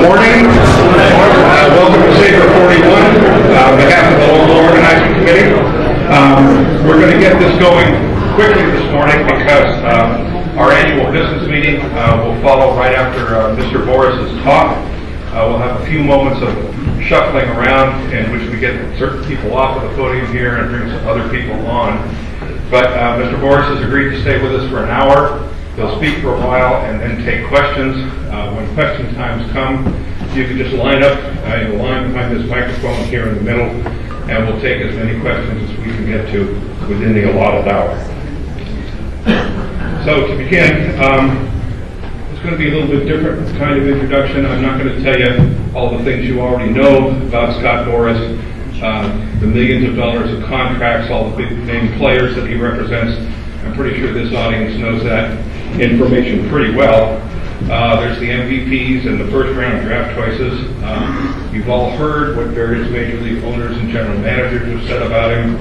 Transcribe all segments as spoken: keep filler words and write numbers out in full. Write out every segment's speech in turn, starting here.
Good morning. Uh, welcome to Sabre forty-one. Uh, on behalf of the local organizing committee, um, we're going to get this going quickly this morning because uh, our annual business meeting uh, will follow right after uh, Mister Boris's talk. Uh, we'll have a few moments of shuffling around in which we get certain people off of the podium here and bring some other people on. But uh, Mister Boris has agreed to stay with us for an hour. He'll speak for a while and then take questions. Uh, when question times come, you can just line up uh, in the line behind this microphone here in the middle, and we'll take as many questions as we can get to within the allotted hour. So to begin, um, it's going to be a little bit different kind of introduction. I'm not going to tell you all the things you already know about Scott Boris, uh, the millions of dollars of contracts, all the big name players that he represents. I'm pretty sure this audience knows that information pretty well. Uh, there's the M V Ps and the first round draft choices. Uh, you've all heard what various major league owners and general managers have said about him.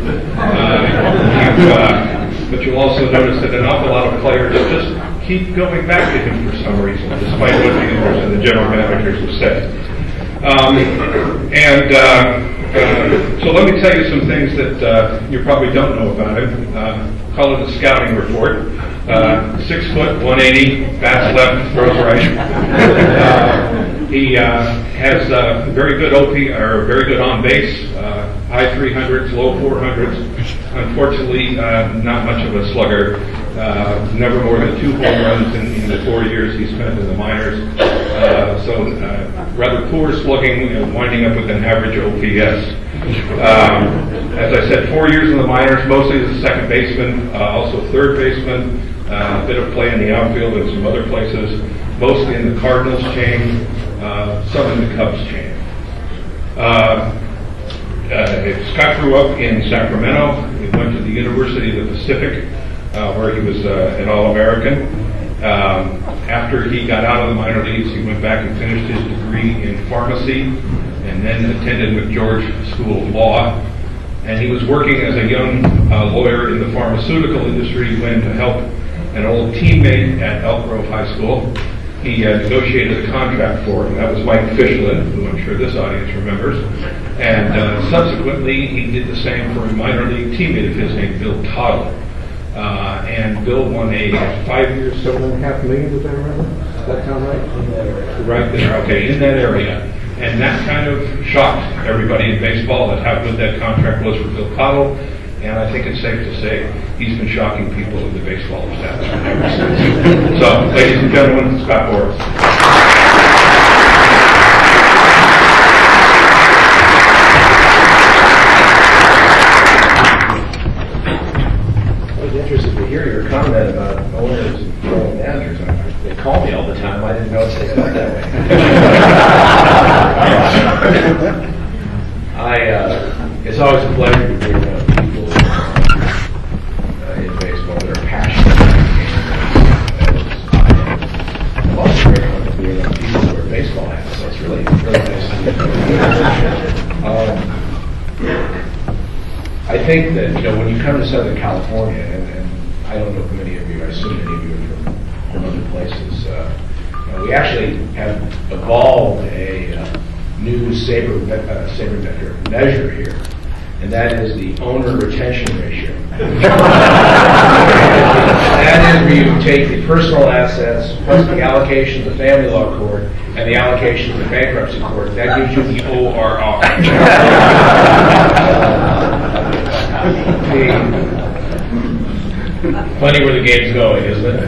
Uh, you've, uh, but you'll also notice that an awful lot of players just keep going back to him for some reason, despite what the owners and the general managers have said. Um, and uh, uh, so let me tell you some things that uh, you probably don't know about him. Uh, call it a scouting report. Uh, six foot, one eighty, bats left, throws right. Uh, he uh, has uh, very good O P, or very good on base, uh, high three hundreds, low four hundreds. Unfortunately, uh, not much of a slugger. Uh, never more than two home runs in, in the four years he spent in the minors. Uh, so uh, rather poor slugging, you know, winding up with an average O P S. Um, as I said, four years in the minors, mostly as a second baseman, uh, also third baseman. Uh, a bit of play in the outfield and some other places, mostly in the Cardinals chain, uh, some in the Cubs chain. Uh, uh, Scott grew up in Sacramento. He went to the University of the Pacific, uh, where he was uh, an All-American. Um, after he got out of the minor leagues, he went back and finished his degree in pharmacy, and then attended McGeorge School of Law. And he was working as a young uh, lawyer in the pharmaceutical industry when, to help an old teammate at Elk Grove High School, he uh, negotiated a contract for him. That was Mike Fichlin, who I'm sure this audience remembers. And uh, subsequently, he did the same for a minor league teammate of his named Bill Toddle. Uh, and Bill won a five-year, seven and a half million, does that remember? Does that sound right? In that area. Right there, okay, in that area. And that kind of shocked everybody in baseball, that how good that contract was for Bill Toddle. And I think it's safe to say he's been shocking people in the baseball establishment ever since. So, ladies and gentlemen, Scott Boris. I was interested to hear your comment about owners and general managers. They call me all the time. I didn't know they felt that way. I, uh, it's always a pleasure to bring up people uh, in baseball that are passionate about the game. I'm also very comfortable being around people who are baseball fans, so it's really, really nice to meet you. Um, I think that, you know, when you come to Southern California, and, and I don't know if many of you, I assume many of you are from, from other places, uh, you know, we actually have evolved a uh, new Sabre, uh, Sabre vector measure here, and that is the owner retention ratio. That is where you take the personal assets plus the allocation to the family law court and the allocation to the bankruptcy court. That gives you the O R R. the, funny where the game's going, isn't it?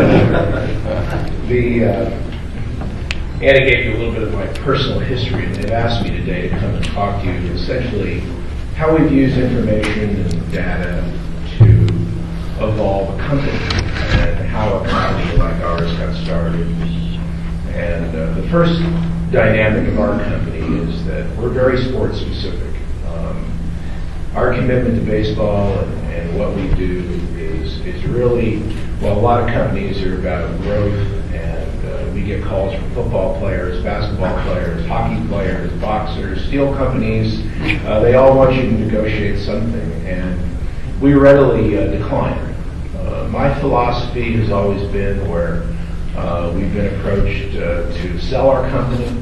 the uh, Annie gave you a little bit of my personal history, and they've asked me today to come and talk to you essentially how we've used information and data to evolve a company and how a company like ours got started. And uh, the first dynamic of our company is that we're very sports specific. Um, our commitment to baseball and, and what we do is, is really, well, a lot of companies are about growth, and uh, we get calls from football players, basketball players, hockey players, boxers, steel companies. Uh, they all want you to negotiate something, and we readily uh, decline. Uh, my philosophy has always been where uh, we've been approached uh, to sell our company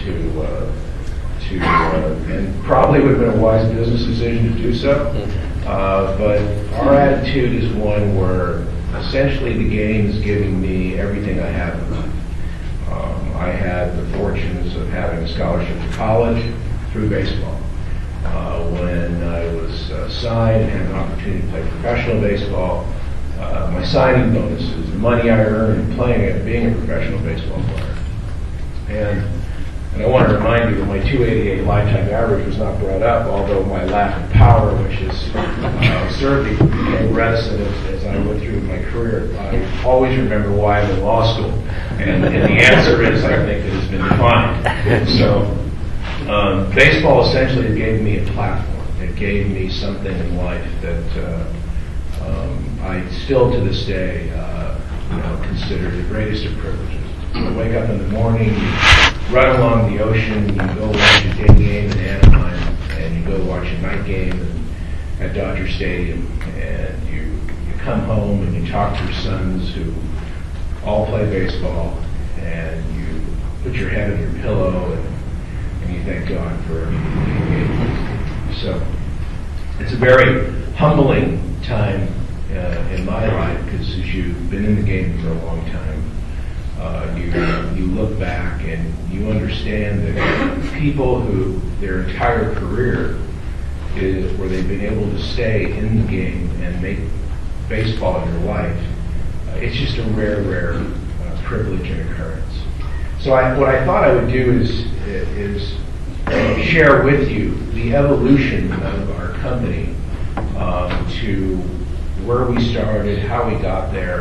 to, uh, to uh, and probably would have been a wise business decision to do so. Uh, but our attitude is one where essentially the game is giving me everything I have in life. Um, I had the fortunes of having a scholarship to college through baseball. Uh, when I was uh, signed and had an opportunity to play professional baseball, uh, my signing bonuses, the money I earned playing it, being a professional baseball player. And, and I want to remind you that my two eighty-eight lifetime average was not brought up, although my lack of power, which is uh, certainly became reticent as, as I went through my career. I always remember why I'm in law school. And, and the answer is, I think, it has been defined. So, Um, baseball essentially gave me a platform. It gave me something in life that uh, um, I still to this day uh, you know, consider the greatest of privileges. You wake up in the morning, you run along the ocean, you go watch a day game in Anaheim, and you go watch a night game at Dodger Stadium, and you, you come home and you talk to your sons who all play baseball, and you put your head on your pillow and and you thank God for everything. So it's a very humbling time uh, in my life, because as you've been in the game for a long time, uh, you you look back and you understand that people who their entire career is where they've been able to stay in the game and make baseball their life, uh, it's just a rare, rare uh, privilege and occurrence. So I, what I thought I would do is is share with you the evolution of our company um, to where we started, how we got there,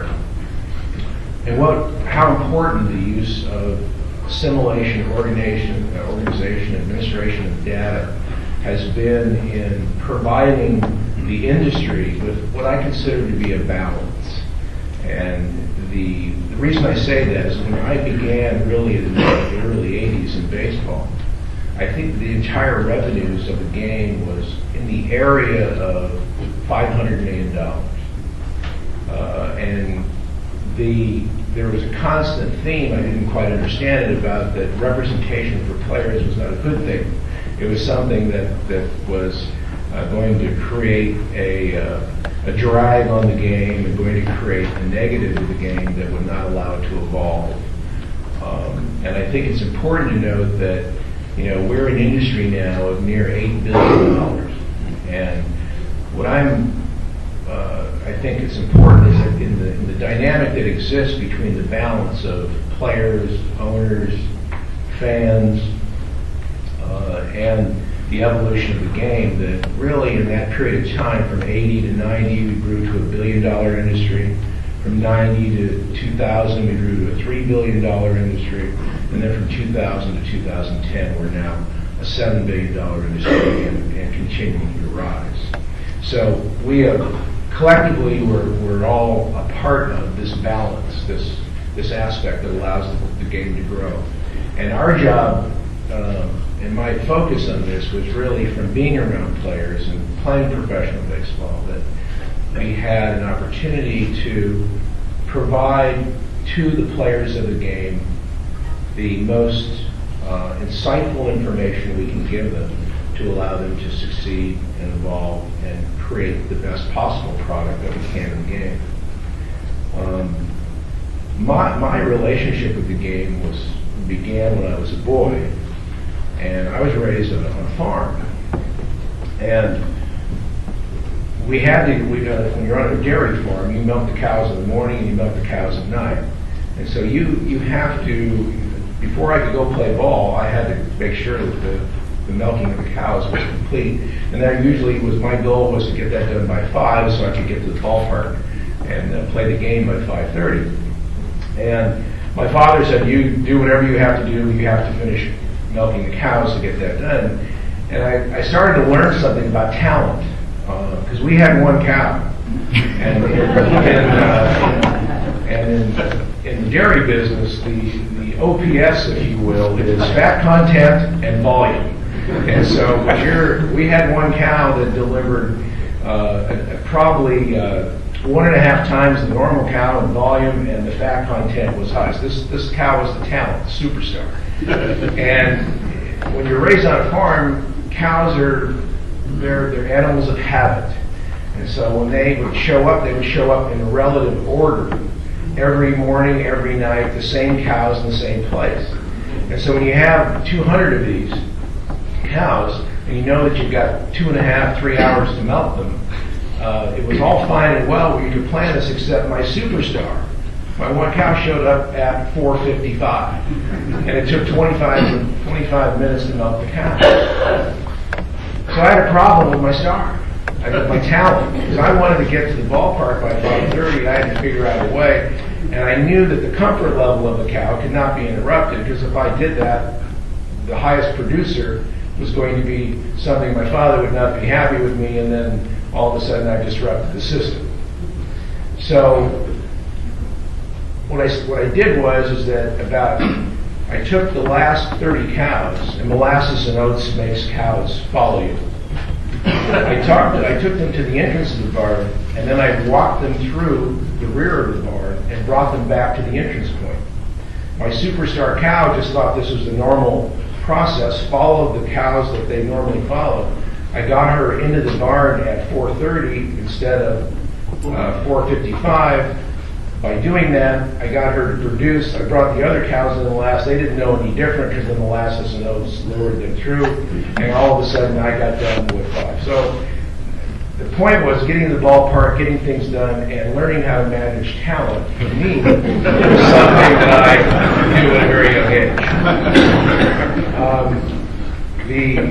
and what how important the use of assimilation, organization, organization, administration of data has been in providing the industry with what I consider to be a balance. And the, the reason I say that is when I began really in the early eighties in baseball, I think the entire revenues of the game was in the area of five hundred million dollars. Uh, and the there was a constant theme, I didn't quite understand it, about that representation for players was not a good thing. It was something that, that was uh, going to create a, uh, a drag on the game and going to create a negative to the game that would not allow it to evolve. Um, and I think it's important to note that, you know, we're an industry now of near eight billion dollars. And what I'm, uh, I think it's important is that in the, in the dynamic that exists between the balance of players, owners, fans, uh, and the evolution of the game, that really in that period of time from eighty to ninety, we grew to a billion dollar industry. From ninety to two thousand, we grew to a three billion dollars industry. And then from two thousand to two thousand ten, we're now a seven billion dollars industry and, and continuing to rise. So we have, collectively, we're, we're all a part of this balance, this this aspect that allows the, the game to grow. And our job, um, and my focus on this was really from being around players and playing professional baseball, that we had an opportunity to provide to the players of the game the most uh, insightful information we can give them to allow them to succeed and evolve and create the best possible product that we can in the game. Um, my, my relationship with the game was began when I was a boy, and I was raised on a, on a farm. And we had to, we, uh, when you're on a dairy farm, you milk the cows in the morning and you milk the cows at night. And so you, you have to, before I could go play ball, I had to make sure that the, the milking of the cows was complete. And that usually was, my goal was to get that done by five so I could get to the ballpark and uh, play the game by five thirty. And my father said, you do whatever you have to do, you have to finish milking the cows to get that done. And I, I started to learn something about talent, because uh, we had one cow. And, and, uh, and in, in the dairy business, the, the O P S, if you will, is fat content and volume. And so you're, we had one cow that delivered uh, a, a probably uh, one and a half times the normal cow in volume, and the fat content was high. So this this cow was the talent, the superstar. And when you're raised on a farm, cows are they're they're animals of habit. And so when they would show up, they would show up in relative order. Every morning, every night, the same cows in the same place. And so when you have two hundred of these cows, and you know that you've got two and a half, three hours to milk them, uh, it was all fine and well where you could plan this, except my superstar. My one cow showed up at four fifty-five, and it took twenty-five, twenty-five minutes to milk the cow. So I had a problem with my star. I got my talent, because I wanted to get to the ballpark by five thirty. I had to figure out a way, and I knew that the comfort level of the cow could not be interrupted, because if I did that, the highest producer was going to be something my father would not be happy with me, and then all of a sudden I disrupted the system. So what I, what I did was is that about, I took the last thirty cows, and molasses and oats makes cows follow you. I talked. I took them to the entrance of the barn, and then I walked them through the rear of the barn and brought them back to the entrance point. My superstar cow just thought this was the normal process, followed the cows that they normally follow. I got her into the barn at four thirty instead of uh, four fifty-five. By doing that, I got her to produce. I brought the other cows in the last. They didn't know any different because the molasses and oats lured them through. And all of a sudden, I got done with five. So the point was getting to the ballpark, getting things done, and learning how to manage talent for me was something that I knew at a very young age. Um,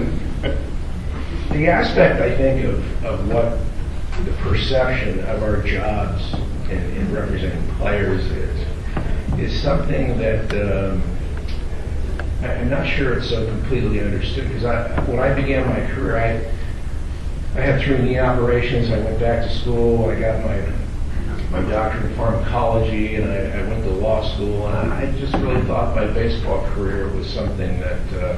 the the aspect, I think, of, of what the perception of our jobs in, in representing players is, is something that um, I'm not sure it's so completely understood. Because I, when I began my career, I I had three knee operations. I went back to school. I got my my doctorate in pharmacology, and I, I went to law school. And I, I just really thought my baseball career was something that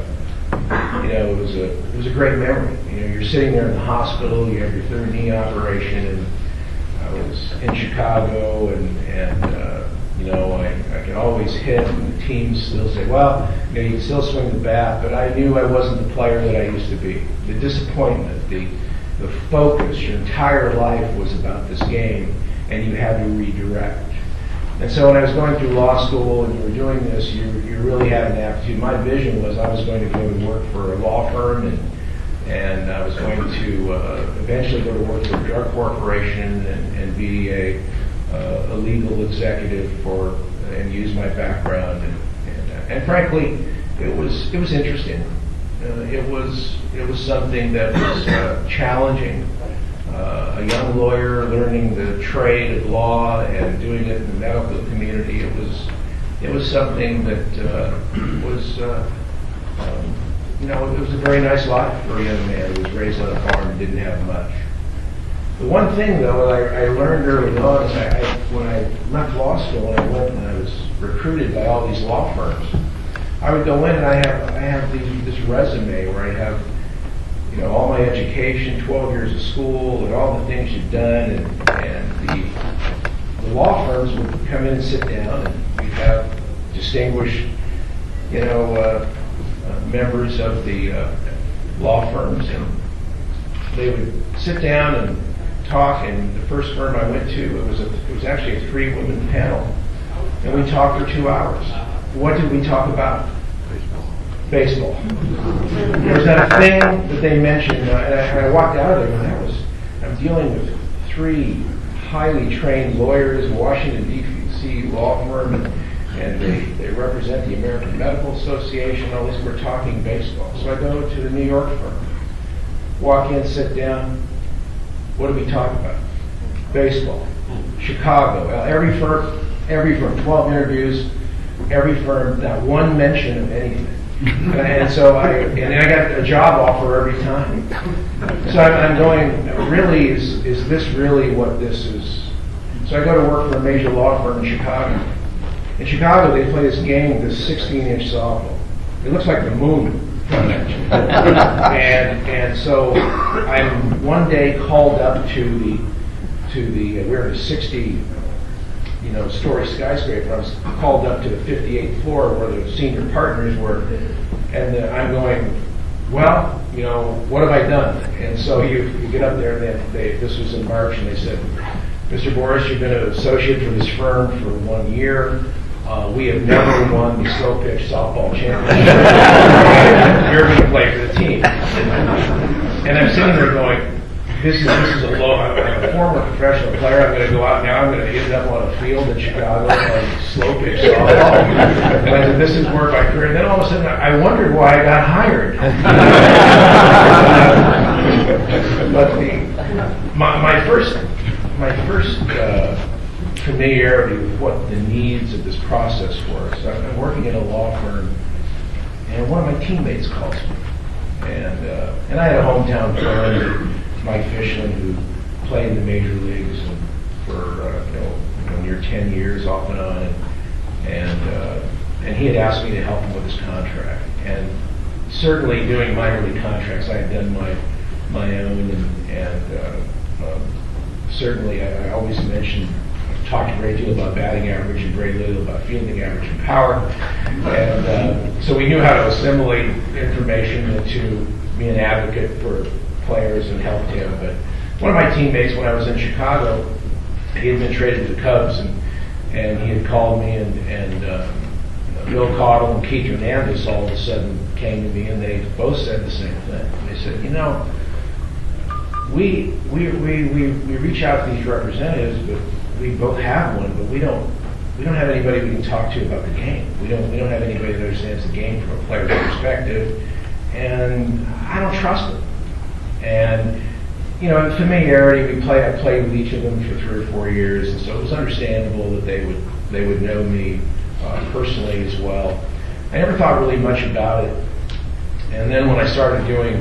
uh, you know it was a it was a great memory. You know, you're sitting there in the hospital. You have your third knee operation, and I was in Chicago, and, and uh, you know, I, I could always hit, and the teams still say, well, you know, you can still swing the bat, but I knew I wasn't the player that I used to be. The disappointment, the, the focus, your entire life was about this game, and you had to redirect. And so when I was going through law school and you were doing this, you, you really had an aptitude. My vision was I was going to go and work for a law firm, and and I was going to uh, eventually go to work for a drug corporation and, and be a, uh, a legal executive for and use my background. And, and, uh, and frankly, it was it was interesting. Uh, it was it was something that was uh, challenging. Uh, a young lawyer learning the trade of law and doing it in the medical community. It was it was something that uh, was. Uh, um, You know, it was a very nice life for a young man who was raised on a farm and didn't have much. The one thing, though, that I, I learned early on is I, I, when I left law school and I went and I was recruited by all these law firms, I would go in and I have I have these, this resume where I have, you know, all my education, twelve years of school, and all the things you've done, and, and the, the law firms would come in and sit down, and we'd have distinguished, you know, uh, Uh, members of the uh, law firms, and they would sit down and talk. And the first firm I went to, it was a, it was actually a three-woman panel, and we talked for two hours. What did we talk about? Baseball. There was not a thing that they mentioned, uh, and, I, and I walked out of there, and I was I'm dealing with three highly trained lawyers, Washington D C law firm. And, And they, they represent the American Medical Association. All this, we're talking baseball. So I go to the New York firm, walk in, sit down. What do we talk about? Baseball. Chicago. Well, every firm, every firm, twelve interviews, every firm, not one mention of anything. And so I, and I got a job offer every time. So I'm, I'm going, really, is is this really what this is? So I go to work for a major law firm in Chicago. In Chicago, they play this game with this sixteen-inch softball. It looks like the moon. and and so I'm one day called up to the to to the, we were in a sixty, you know, story skyscraper. I was called up to the fifty-eighth floor where the senior partners were, and uh, I'm going, well, you know, what have I done? And so you, you get up there, and they, they, this was in March, and they said, Mister Boris, you've been an associate for this firm for one year. Uh, we have never won the slow pitch softball championship. You're going to play for the team. And I'm sitting there going, this is this is a low. I'm a former professional player. I'm going to go out now. I'm going to end up on a field in Chicago on slow pitch softball. And I said, this is where my career. And then all of a sudden, I wondered why I got hired. But the my, my first my first uh, familiarity with what the needs of this process were. So I'm working in a law firm, and one of my teammates calls me, and uh, and I had a hometown friend, Mike Fishland, who played in the major leagues and for uh, you, know, you know near ten years off and on, and and, uh, and he had asked me to help him with his contract. And certainly doing minor league contracts, I had done my my own, and, and uh, um, certainly I, I always mentioned, talked a great deal about batting average and very little about fielding average and power, and uh, so we knew how to assimilate information to be an advocate for players and helped him. But one of my teammates, when I was in Chicago, he had been traded to the Cubs, and and he had called me, and and uh, Bill Caudle and Keith Hernandez all of a sudden came to me, and they both said the same thing. They said, you know, we we we we, we reach out to these representatives, but we both have one, but we don't we don't have anybody we can talk to about the game. We don't we don't have anybody that understands the game from a player's perspective, and I don't trust them. And you know, familiarity. We played. I played with each of them for three or four years, and so it was understandable that they would they would know me uh, personally as well. I never thought really much about it, and then when I started doing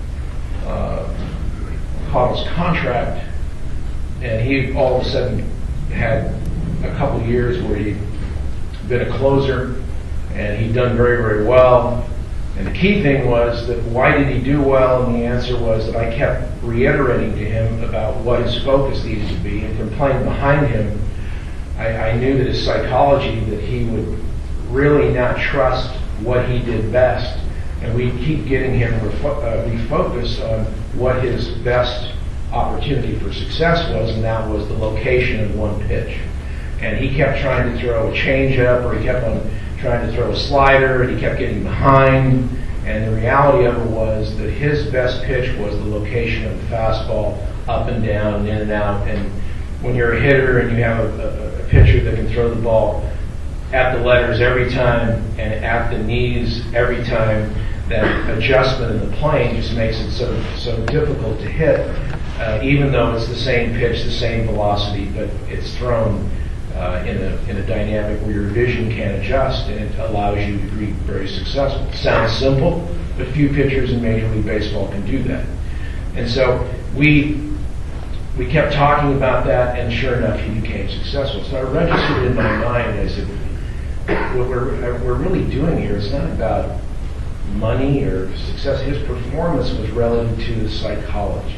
uh, Caudle's contract, and he all of a sudden had a couple years where he'd been a closer, and he'd done very very well. And the key thing was that why did he do well? And the answer was that I kept reiterating to him about what his focus needed to be. And from playing behind him, I, I knew that his psychology, that he would really not trust what he did best. And we'd keep getting him refo- uh, refocused on what his best opportunity for success was, and that was the location of one pitch. And he kept trying to throw a changeup, or he kept on trying to throw a slider, and he kept getting behind. And the reality of it was that his best pitch was the location of the fastball, up and down, in and out. And when you're a hitter and you have a, a, a pitcher that can throw the ball at the letters every time and at the knees every time, that adjustment in the plane just makes it so so difficult to hit, uh, even though it's the same pitch, the same velocity, but it's thrown Uh, in a in a dynamic where your vision can adjust, and it allows you to be very successful. Sounds simple, but few pitchers in Major League Baseball can do that. And so we we kept talking about that, and sure enough, he became successful. So I registered in my mind, I said, what we're we're really doing here is not about money or success. His performance was relative to his psychology.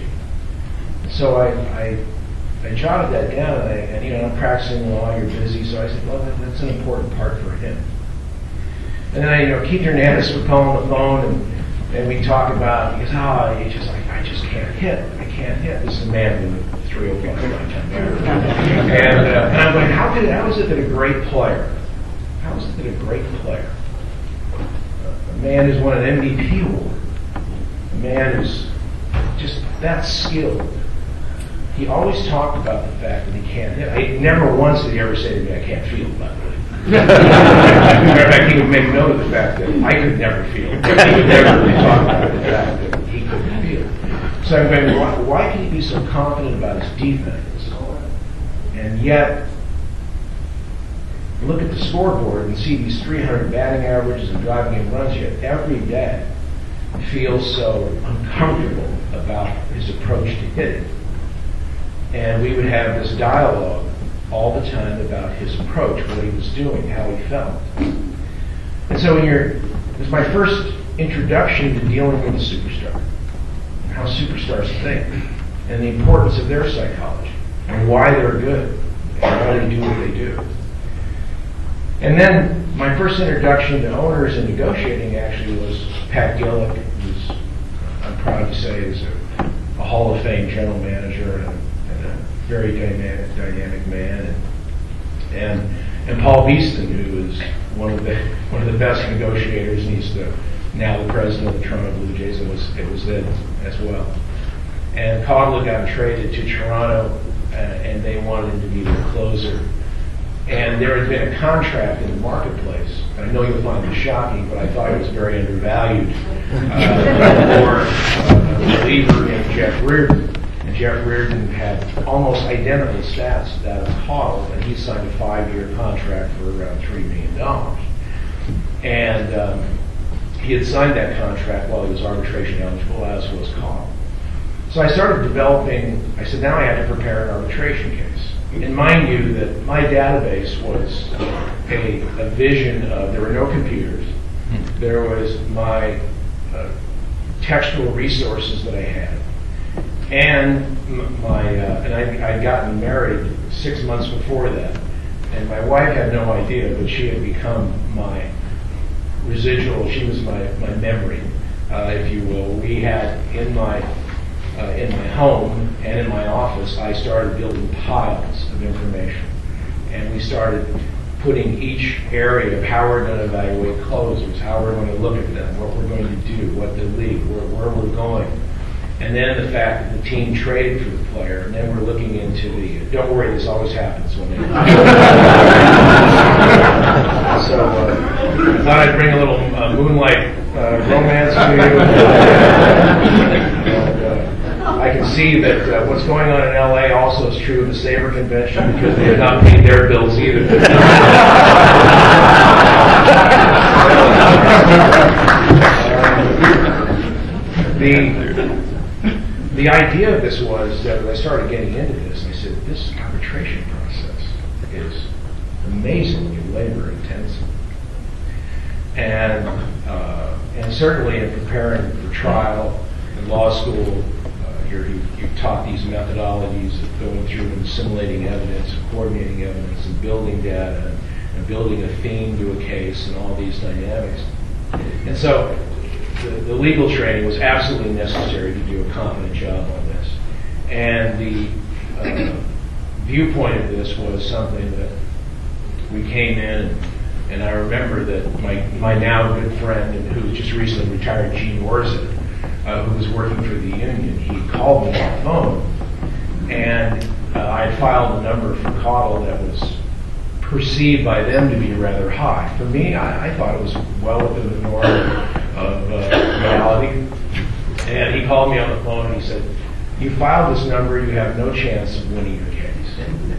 So I. I I jotted that down, and, I, and you know, I'm practicing law, you're busy, so I said, well, that, that's an important part for him. And then I, you know, Keith Hernandez would call on the phone, and, and we'd talk about, he goes, oh, he just like, I just can't hit, I can't hit. This is a man with three oh five lifetime merit. And, uh, and I'm going, how could, how is it that a great player, how is it that a great player, a man who's won an M V P award, a man who's just that skilled, he always talked about the fact that he can't hit. I, never once did he ever say to me, I can't field, by the way. In fact, he would make note of the fact that I could never field. He would never really talk about the fact that he couldn't field. So I'm going, why, why can he be so confident about his defense? And yet, look at the scoreboard and see these three hundred batting averages and driving in runs, yet every day feels so uncomfortable about his approach to hitting. And we would have this dialogue all the time about his approach, what he was doing, how he felt. And so when you're, it was my first introduction to dealing with a superstar, how superstars think, and the importance of their psychology. and why they're good and why they do what they do. And then my first introduction to owners and negotiating actually was Pat Gillick, who's, I'm proud to say, is a, a Hall of Fame general manager and a, and a very dynamic, dynamic man, and, and and Paul Beeston, who is one of the one of the best negotiators, and he's the, now the president of the Toronto Blue Jays, and was it was then as well. And Coghlan got traded to Toronto, uh, and they wanted him to be their closer. And there had been a contract in the marketplace, and I know you'll find this shocking, but I thought it was very undervalued, uh, for uh, a reliever named Jeff Reardon. And Jeff Reardon had almost identical stats to that of Coghlan, and he signed a five-year contract for around three million dollars. And um, he had signed that contract while he was arbitration eligible, as was Coghlan. So I started developing, I said, now I had to prepare an arbitration case. And mind you that my database was a, a vision of, there were no computers. There was my uh, textual resources that I had. And my, uh, and I, I'd gotten married six months before that. And my wife had no idea, but she had become my residual, she was my, my memory, uh, if you will. We had in my Uh, in my home and in my office, I started building piles of information. And we started putting each area of how we're going to evaluate closers, how we're going to look at them, what we're going to do, what the league, where, where we're going. And then the fact that the team traded for the player, and then we're looking into the, don't worry, this always happens when they So uh, I thought I'd bring a little uh, moonlight uh, romance to you. And, uh, I can see that uh, what's going on in L A also is true of the Sabre Convention, because they have not paid their bills either. the, the idea of this was that when I started getting into this, I said, this arbitration process is amazingly labor intensive. And, uh, and certainly in preparing for trial in law school, You're, you've taught these methodologies of going through and assimilating evidence, and coordinating evidence, and building data, and, and building a theme to a case, and all these dynamics. And so the, the legal training was absolutely necessary to do a competent job on this. And the uh, viewpoint of this was something that we came in, and, and I remember that my, my now good friend, and who just recently retired, Gene Orza, Uh, who was working for the union, he called me on the phone, and uh, I had filed a number for Coghlan that was perceived by them to be rather high. For me, I, I thought it was well within the norm of uh, reality. And he called me on the phone and he said, you filed this number, you have no chance of winning your case.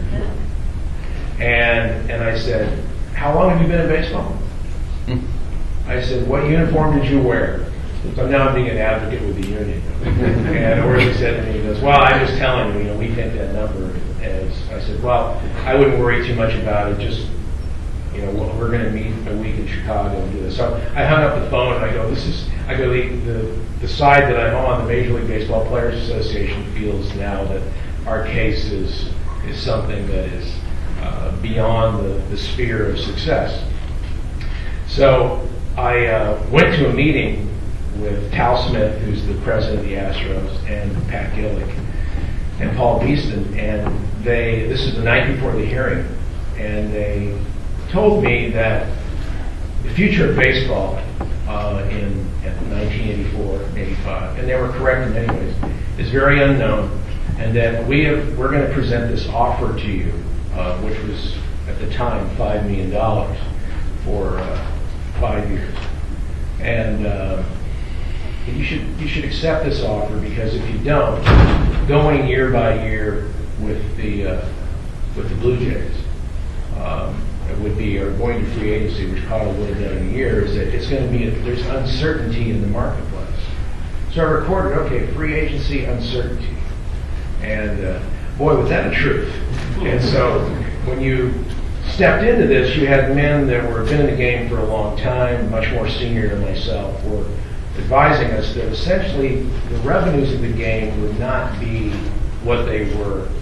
And, and I said, how long have you been in baseball? I said, what uniform did you wear? So now I'm being an advocate with the union. And Orza said to me, he goes, well, I'm just telling you, you know, we think that number is, I said, well, I wouldn't worry too much about it, just, you know, we're going to meet a week in Chicago and do this. So I hung up the phone and I go, this is, I go, the, the, the side that I'm on, the Major League Baseball Players Association feels now that our case is, is something that is uh, beyond the, the sphere of success. So I uh, went to a meeting with Tal Smith, who's the president of the Astros, and Pat Gillick, and Paul Beeston, and they, this is the night before the hearing, and they told me that the future of baseball uh, in, in nineteen eighty-four, eighty-five, and they were correct in many ways, is very unknown, and that we have, we're going to present this offer to you, uh, which was at the time five million dollars for uh, five years. And uh, You should you should accept this offer, because if you don't, going year by year with the uh, with the Blue Jays, um, it would be, or going to free agency, which Coghlan would have done in a year, is that it's going to be a, there's uncertainty in the marketplace. So I recorded, okay, free agency uncertainty, and uh, boy, was that a truth. And so when you stepped into this, you had men that were been in the game for a long time, much more senior than myself, were advising us that essentially the revenues of the game would not be what they were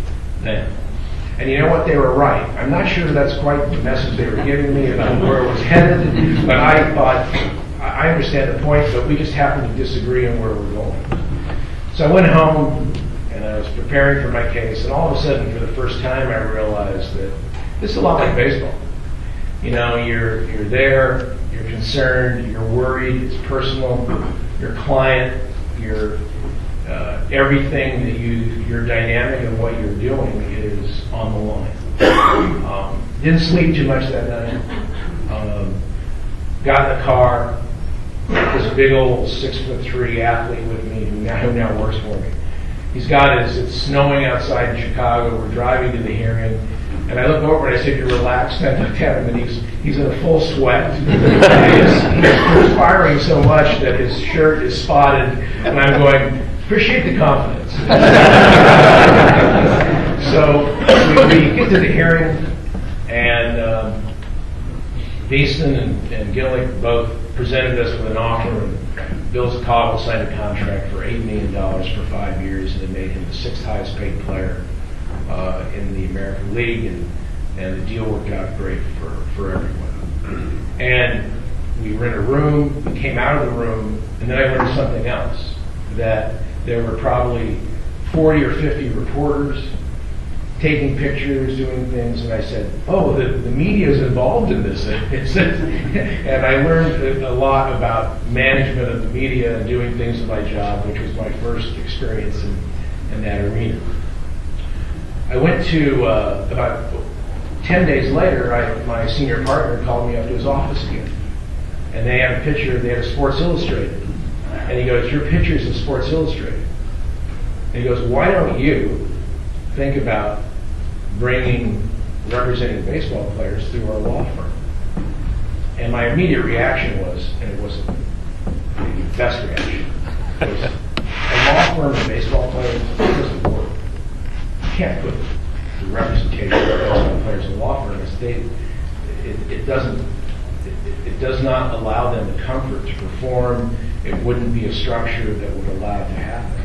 then. And you know what? They were right. I'm not sure that's quite the message they were giving me about where it was headed, but I thought, I understand the point, but we just happen to disagree on where we're going. So I went home, and I was preparing for my case, and all of a sudden, for the first time, I realized that this is a lot like baseball. You know, you're you're there, you're concerned, you're worried, it's personal. Your client, your uh, everything that you, your dynamic of what you're doing is on the line. Um, didn't sleep too much that night. Um, got in the car. This big old six foot three athlete with me who now, who now works for me. He's got his, it's snowing outside in Chicago. We're driving to the hearing. And I look over and I said, "You're relaxed." And I looked at him and he's, he's in a full sweat. And he's, he's perspiring so much that his shirt is spotted. And I'm going, "Appreciate the confidence." So we, we get to the hearing, and um, Beeston and, and Gillick both presented us with an offer, and Bill Zicago signed a contract for eight million dollars for five years, and it made him the sixth highest paid player uh, in the American League, and, and the deal worked out great for, for everyone. And we were in a room, we came out of the room, and then I learned something else, that there were probably forty or fifty reporters taking pictures, doing things, and I said, "Oh, the, the media is involved in this." And I learned a lot about management of the media and doing things in my job, which was my first experience in, in that arena. I went to, uh, about ten days later, I, my senior partner called me up to his office again. And they had a picture, they had a Sports Illustrated. And he goes, "Your picture's in Sports Illustrated." And he goes, "Why don't you think about bringing, representing baseball players through our law firm?" And my immediate reaction was, and it wasn't the best reaction, was, a law firm of baseball players doesn't work. You can't put the representation of baseball players in a law firm. It's they, it, it doesn't, it, it does not allow them the comfort to perform. It wouldn't be a structure that would allow it to happen.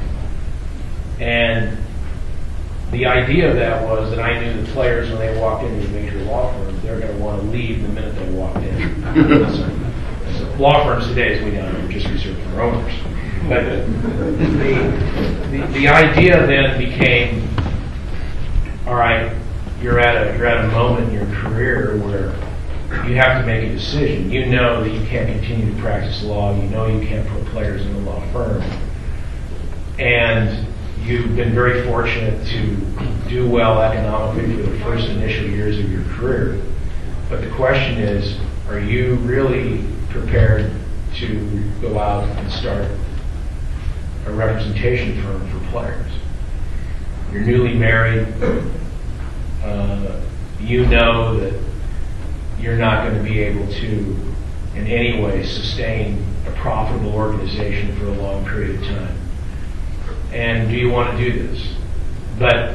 And the idea of that was that I knew the players, when they walked into a major law firm, they're going to want to leave the minute they walked in. so, so law firms today, as we know, are just reserved for owners. But the, the, the idea then became, all right, you're at a you're at a moment in your career where you have to make a decision. You know that you can't continue to practice law. You know you can't put players in a law firm. And you've been very fortunate to do well economically for the first initial years of your career. But the question is, are you really prepared to go out and start a representation firm for players? You're newly married. Uh, you know that you're not going to be able to, in any way, sustain a profitable organization for a long period of time. And do you want to do this? But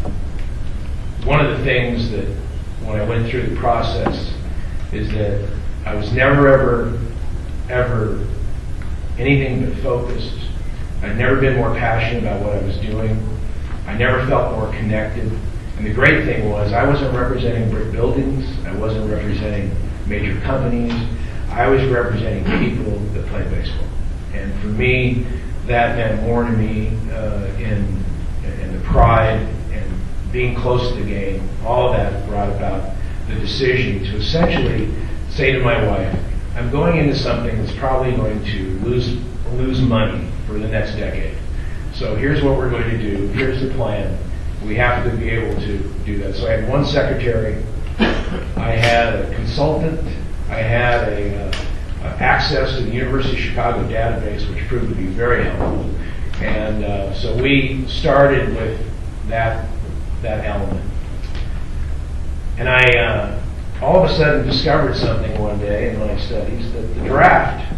one of the things that, when I went through the process, is that I was never, ever, ever anything but focused. I'd never been more passionate about what I was doing. I never felt more connected. And the great thing was, I wasn't representing brick buildings. I wasn't representing major companies. I was representing people that play baseball. And for me, that meant more to me uh, in, in the pride and being close to the game. All of that brought about the decision to essentially say to my wife, I'm going into something that's probably going to lose lose money for the next decade. So here's what we're going to do. Here's the plan. We have to be able to do that. So I had one secretary. I had a consultant. I had a uh, uh, access to the University of Chicago database, which proved to be very helpful. And uh, so we started with that that element. And I uh, all of a sudden discovered something one day in my studies, that the draft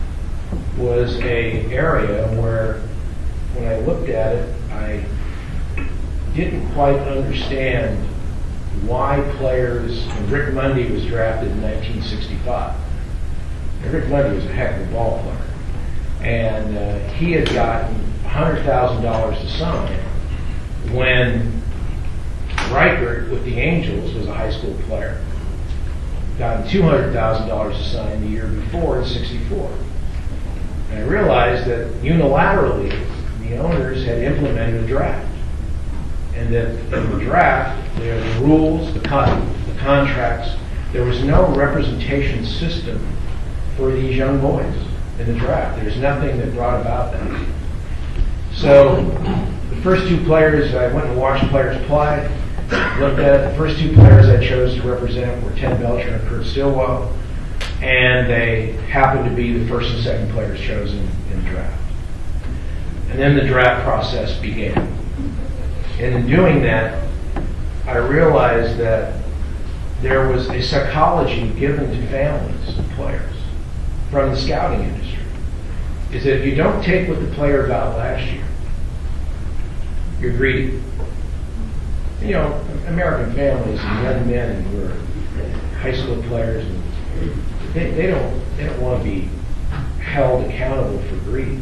was a area where, when I looked at it, I didn't quite understand why players, and Rick Mundy was drafted in nineteen sixty-five. And Rick Mundy was a heck of a ball player. And uh, he had gotten one hundred thousand dollars to sign when Reichert with the Angels was a high school player. Gotten two hundred thousand dollars to sign the year before in sixty-four. And I realized that unilaterally, the owners had implemented a draft. And that in the draft, there are the rules, the, con- the contracts, there was no representation system for these young boys in the draft. There's nothing that brought about that. So the first two players, I went and watched players play, looked at the first two players I chose to represent were Tim Belcher and Kurt Stillwell, and they happened to be the first and second players chosen in the draft. And then the draft process began. And in doing that, I realized that there was a psychology given to families of players from the scouting industry. Is that if you don't take what the player got last year, you're greedy. You know, American families and young men who are high school players, and they, they don't they don't want to be held accountable for greed.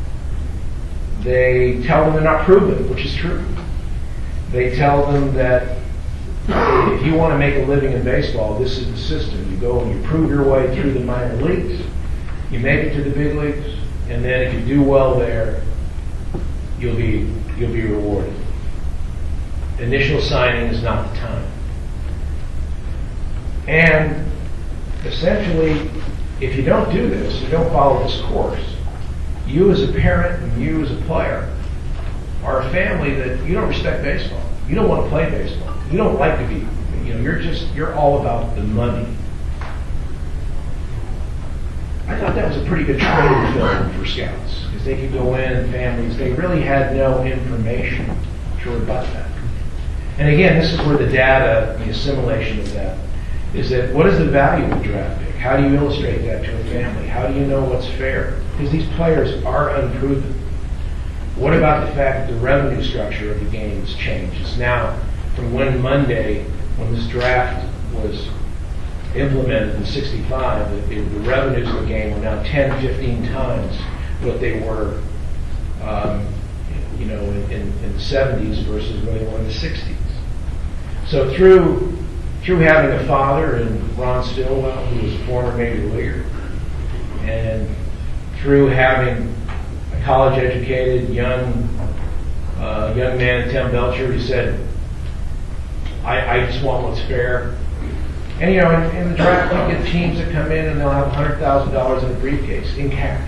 They tell them they're not proven, which is true. They tell them that if you want to make a living in baseball, this is the system. You go and you prove your way through the minor leagues, you make it to the big leagues, and then if you do well there, you'll be you'll be rewarded. Initial signing is not the time. And essentially, if you don't do this, you don't follow this course, you as a parent and you as a player are a family that you don't respect baseball. You don't want to play baseball. You don't like to be, you know, you're just, you're all about the money. I thought that was a pretty good training film for scouts, because they could go in, families, they really had no information to rebut that. And again, this is where the data, the assimilation of that, is that what is the value of a draft pick? How do you illustrate that to a family? How do you know what's fair? Because these players are unproven. What about the fact that the revenue structure of the game has changed? It's now, from when Monday, when this draft was implemented in sixty-five, the, the revenues of the game are now ten, fifteen times what they were um, you know, in, in, in the seventies versus what they were in the sixties. So through through having a father in Ron Stillwell, who was a former major leaguer, and through having a college-educated young uh, young man, Tim Belcher, who said, I, I just want what's fair. And you know, in, in the draft, you get teams that come in and they'll have one hundred thousand dollars in a briefcase, in cash.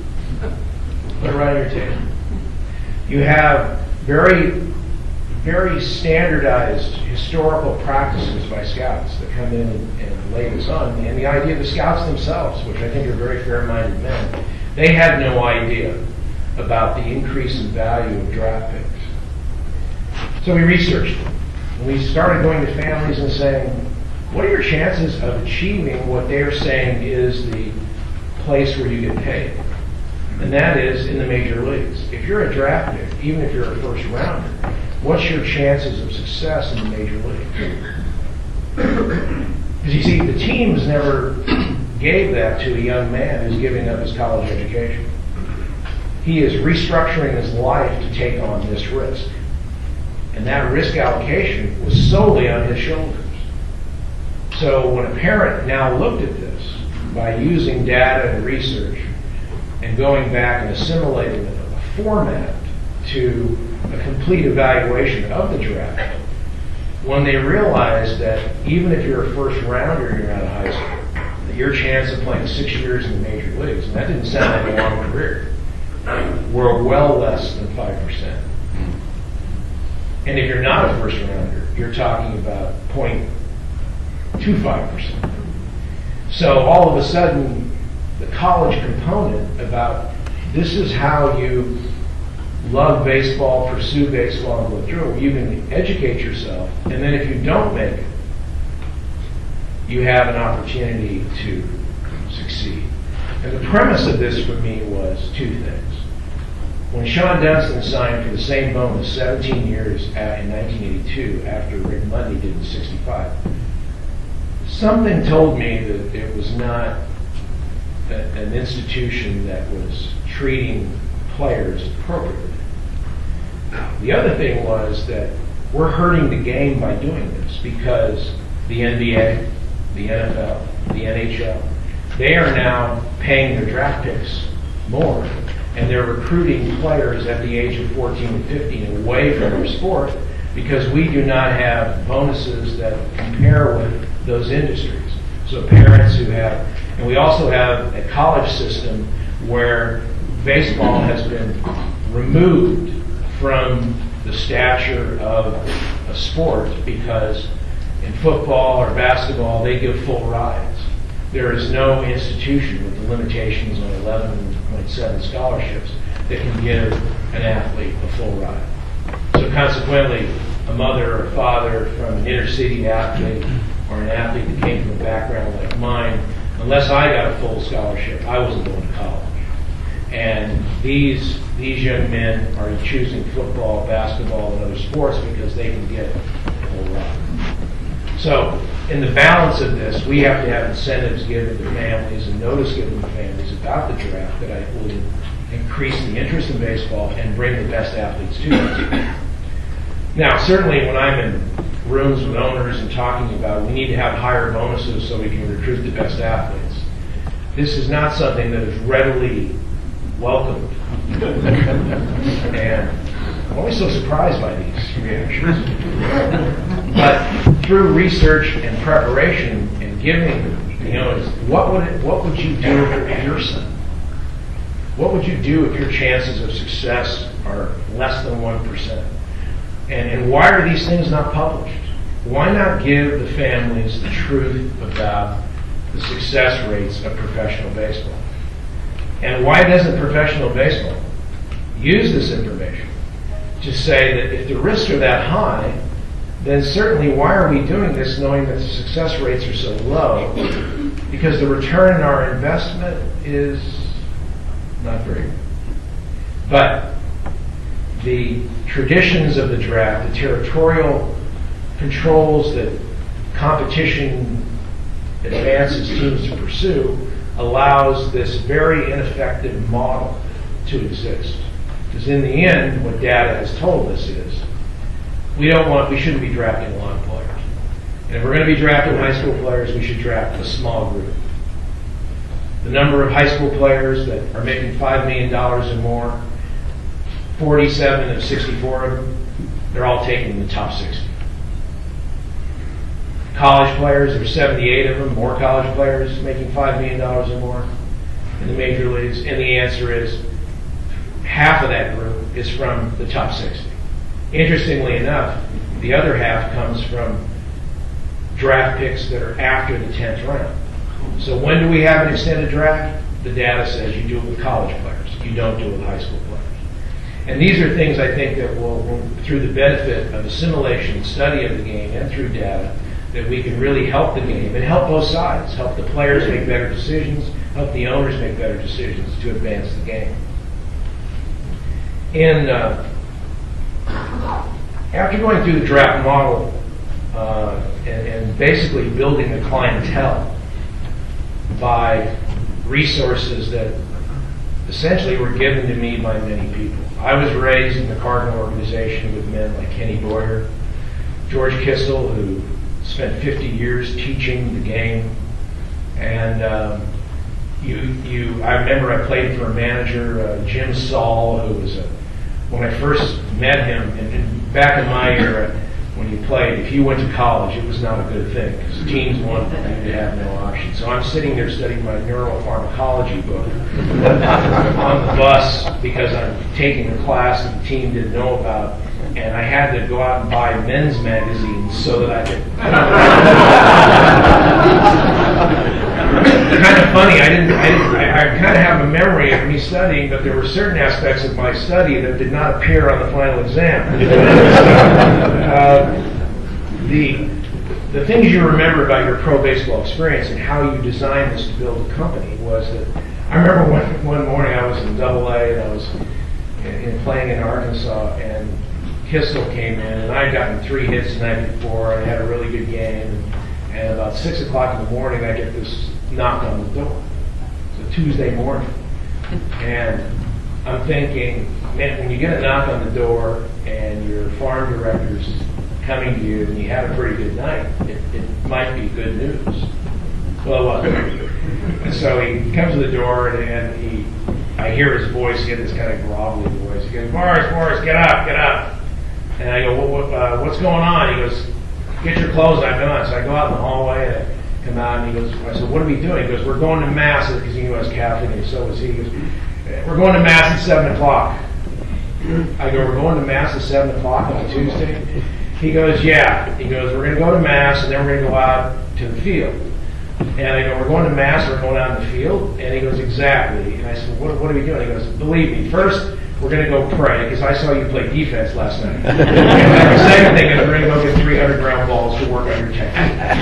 Put it right on your table. You have very, very standardized historical practices by scouts that come in and, and lay this on. And the idea of the scouts themselves, which I think are very fair-minded men, they had no idea about the increase in value of draft picks. So we researched it. And we started going to families and saying, what are your chances of achieving what they're saying is the place where you get paid? And that is in the major leagues. If you're a draft pick, even if you're a first rounder, what's your chances of success in the major leagues? Because you see, the teams never gave that to a young man who's giving up his college education. He is restructuring his life to take on this risk. And that risk allocation was solely on his shoulders. So when a parent now looked at this by using data and research and going back and assimilating a format to a complete evaluation of the draft, when they realized that even if you're a first rounder and you're out of high school, that your chance of playing six years in the major leagues, and that didn't sound like a long career, were well less than five percent. And if you're not a first rounder, you're talking about zero point two five percent. So all of a sudden, the college component about this is how you love baseball, pursue baseball, and go through it. You can educate yourself, and then if you don't make it, you have an opportunity to succeed. And the premise of this for me was two things. When Sean Dunston signed for the same bonus seventeen years in nineteen eighty-two after Rick Mundy did in sixty-five, something told me that it was not a, an institution that was treating players appropriately. The other thing was that we're hurting the game by doing this because the N B A, the N F L, the N H L, they are now paying their draft picks more, and they're recruiting players at the age of fourteen and fifteen away from their sport because we do not have bonuses that compare with those industries. So parents who have, and we also have a college system where baseball has been removed from the stature of a sport because in football or basketball they give full rides. There is no institution with the limitations on eleven point seven scholarships that can give an athlete a full ride. So consequently, a mother or father from an inner city athlete or an athlete that came from a background like mine, unless I got a full scholarship, I wasn't going to college. And these these young men are choosing football, basketball, and other sports because they can get a full ride. So in the balance of this, we have to have incentives given to families and notice given to families about the draft that I will increase the interest in baseball and bring the best athletes to us. Now, certainly when I'm in rooms with owners and talking about we need to have higher bonuses so we can recruit the best athletes, this is not something that is readily welcomed. And I'm always so surprised by these reactions. But through research and preparation and giving, you know, what would it, what would you do for your son? What would you do if your chances of success are less than one percent? And, and why are these things not published? Why not give the families the truth about the success rates of professional baseball? And why doesn't professional baseball use this information to say that if the risks are that high, then certainly why are we doing this knowing that the success rates are so low? Because the return on our investment is not very good. But the traditions of the draft, the territorial controls that competition advances teams to pursue, allows this very ineffective model to exist. Because in the end, what data has told us is we don't want, we shouldn't be drafting a lot of players. And if we're going to be drafting high school players, we should draft a small group. The number of high school players that are making five million dollars or more, forty-seven of sixty-four of them, they're all taking the top sixty. College players, there's seventy-eight of them, more college players making five million dollars or more in the major leagues. And the answer is half of that group is from the top sixty. Interestingly enough, the other half comes from draft picks that are after the tenth round. So when do we have an extended draft? The data says you do it with college players. You don't do it with high school players. And these are things I think that will, will through the benefit of assimilation, study of the game, and through data, that we can really help the game and help both sides, help the players make better decisions, help the owners make better decisions to advance the game. In, uh, after going through the draft model uh, and, and basically building the clientele by resources that essentially were given to me by many people. I was raised in the Cardinal organization with men like Kenny Boyer, George Kissel, who spent fifty years teaching the game, and um, you, you. I remember I played for a manager, uh, Jim Saul, who was a. When I first met him, and, and back in my era, when you played, if you went to college, it was not a good thing because teams wanted you to have no option. So I'm sitting there studying my neuropharmacology book on the bus because I'm taking a class that the team didn't know about, and I had to go out and buy men's magazines so that I could. Kind of funny. I didn't. I, didn't, I, I kind of have a memory of me studying, but there were certain aspects of my study that did not appear on the final exam. uh, the the things you remember about your pro baseball experience and how you designed this to build a company was that I remember one one morning I was in Double A and I was in, in playing in Arkansas, and Kissel came in, and I'd gotten three hits the night before. I had a really good game, and, and about six o'clock in the morning, I get this knock on the door. It's a Tuesday morning, and I'm thinking, man, when you get a knock on the door and your farm director's coming to you and you had a pretty good night, it, it might be good news. Well, it wasn't. And so he comes to the door and, and he, I hear his voice, he had this kind of grovelly voice. He goes, Morris, Morris, get up, get up. And I go, well, what, uh, what's going on? He goes, get your clothes on, come on. So I go out in the hallway and I come out and he goes, I said, what are we doing? He goes, we're going to Mass, because he knew I was Catholic and so was he. He goes, we're going to Mass at seven o'clock. I go, we're going to Mass at seven o'clock on a Tuesday? He goes, yeah. He goes, we're going to go to Mass and then we're going to go out to the field. And I go, we're going to Mass, we're going out in the field? And he goes, exactly. And I said, what, what are we doing? He goes, believe me, first we're going to go pray, because I saw you play defense last night. And the second thing is we're going to go get three hundred ground balls to work on your technique.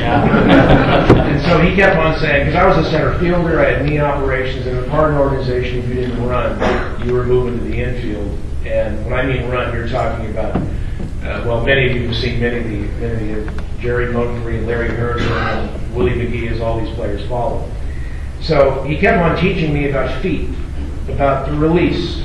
And so he kept on saying, because I was a center fielder, I had knee operations, and a part of an organization, if you didn't run, you were moving to the infield. And when I mean run, you're talking about, uh, well, many of you have seen many of the, many of the Jerry Montgomery and Larry Herndon and Willie McGee, as all these players follow. So he kept on teaching me about feet, about the release.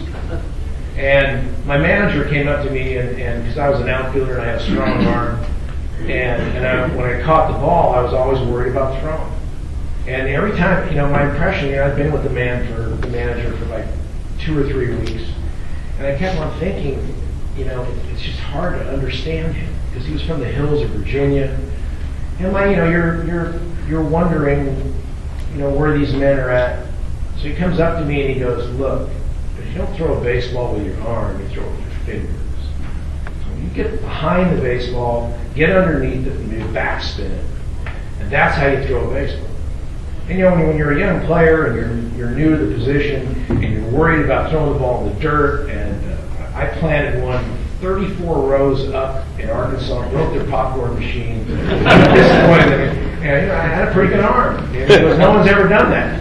And my manager came up to me, and because I was an outfielder and I had a strong arm, and, and I, when I caught the ball, I was always worried about throwing. And every time, you know, my impression, you know, I'd been with the man for the manager for like two or three weeks, and I kept on thinking, you know, it's just hard to understand him because he was from the hills of Virginia, and my, you know, you're you're you're wondering, you know, where these men are at. So he comes up to me and he goes, look. You don't throw a baseball with your arm, you throw it with your fingers. So you get behind the baseball, get underneath it, and you backspin it. And that's how you throw a baseball. And you know, when you're a young player and you're you're new to the position and you're worried about throwing the ball in the dirt, and uh, I planted one thirty-four rows up in Arkansas, broke their popcorn machine. Disappointed. And you know, I had a pretty good arm. Because no one's ever done that.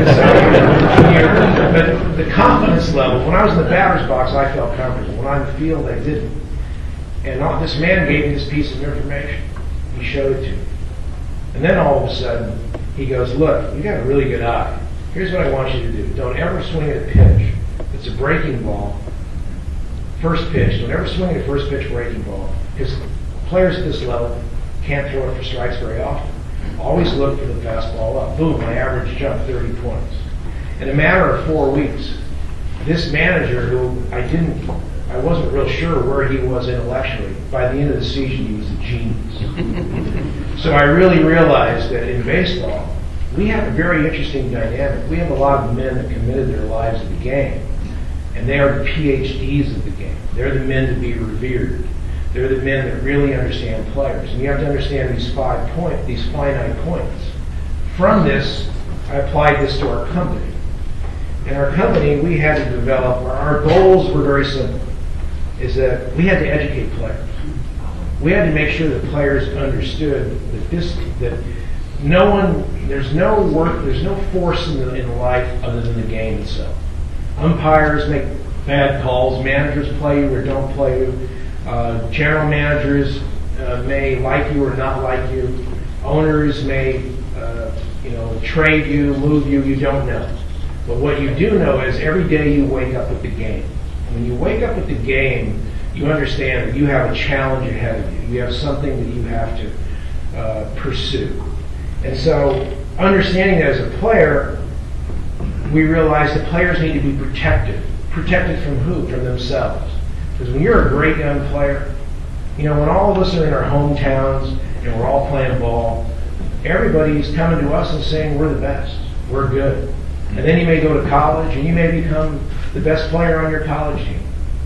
So, you know, but the confidence level, when I was in the batter's box, I felt comfortable. When I'm in the field, I didn't. And all, this man gave me this piece of information. He showed it to me. And then all of a sudden, he goes, look, you got a really good eye. Here's what I want you to do. Don't ever swing at a pitch. It's a breaking ball. First pitch. Don't ever swing at a first pitch breaking ball. Because players at this level can't throw it for strikes very often. Always look for the fastball up. Boom, my average jumped thirty points. In a matter of four weeks, this manager who I didn't, I wasn't real sure where he was intellectually, by the end of the season he was a genius. So I really realized that in baseball, we have a very interesting dynamic. We have a lot of men that committed their lives to the game, and they are the P H Ds of the game. They're the men to be revered. They're the men that really understand players. And you have to understand these five point, these finite points. From this, I applied this to our company. In our company, we had to develop, our goals were very simple, is that we had to educate players. We had to make sure that players understood that this, that no one, there's no work, there's no force in, the, in life other than the game itself. Umpires make bad calls, managers play you or don't play you. Uh, general managers uh, may like you or not like you. Owners may, uh, you know, trade you, move you. You don't know. But what you do know is every day you wake up with the game. And when you wake up with the game, you understand that you have a challenge ahead of you. You have something that you have to uh, pursue. And so, understanding that as a player, we realize that players need to be protected. Protected from who? From themselves. Because when you're a great young player, you know, when all of us are in our hometowns and we're all playing ball, everybody's coming to us and saying we're the best, we're good. And then you may go to college and you may become the best player on your college team.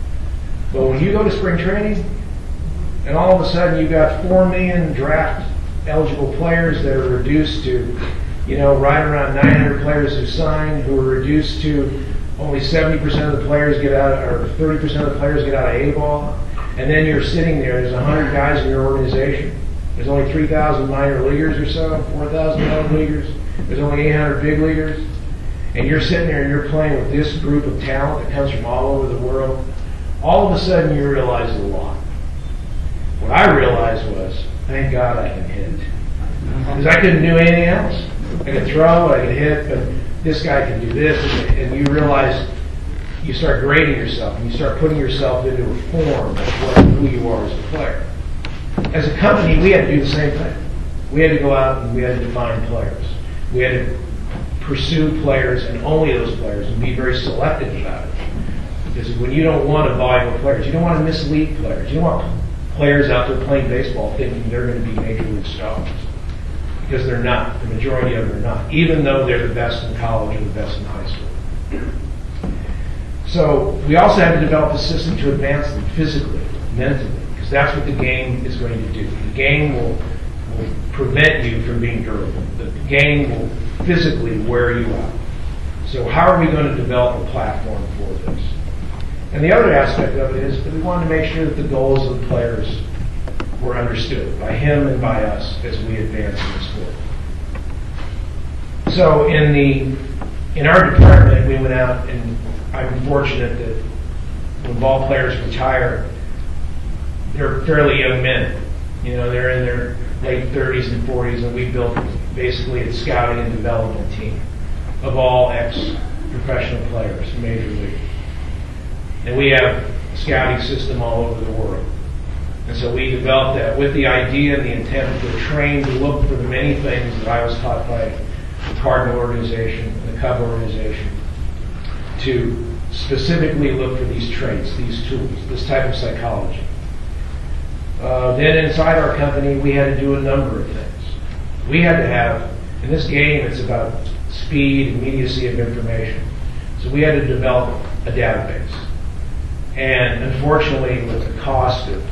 But when you go to spring training and all of a sudden you've got four million draft eligible players that are reduced to, you know, right around nine hundred players who signed, who are reduced to only seventy percent of the players get out, or thirty percent of the players get out of A-ball, and then you're sitting there, there's one hundred guys in your organization. There's only three thousand minor leaguers or so, four thousand minor leaguers. There's only eight hundred big leaguers. And you're sitting there and you're playing with this group of talent that comes from all over the world. All of a sudden you realize a lot. What I realized was, thank God I can hit. Because I couldn't do anything else. I could throw, I could hit, but this guy can do this, and you realize, you start grading yourself, and you start putting yourself into a form of what, who you are as a player. as a company, we had to do the same thing. We had to go out and we had to define players. We had to pursue players and only those players and be very selective about it. Because when you don't want to valuable players, you don't want to mislead players. You don't want players out there playing baseball thinking they're going to be major league stars. Because they're not. The majority of them are not. Even though they're the best in college or the best in high school. So we also had to develop a system to advance them physically, mentally. Because that's what the game is going to do. The game will, will prevent you from being durable. The game will physically wear you out. So how are we going to develop a platform for this? And the other aspect of it is that we wanted to make sure that the goals of the players were understood by him and by us as we advance in the sport. So in the in our department, we went out, and I'm fortunate that when ball players retire, they're fairly young men. You know, they're in their late thirties and forties, and we built basically a scouting and development team of all ex-professional players, major league. And we have a scouting system all over the world. And so we developed that with the idea and the intent that we're trained to look for the many things that I was taught by the Cardinal organization and the Cub organization, to specifically look for these traits, these tools, this type of psychology. Uh, then inside our company, we had to do a number of things. We had to have, in this game, it's about speed, immediacy of information. So we had to develop a database. And unfortunately, with the cost of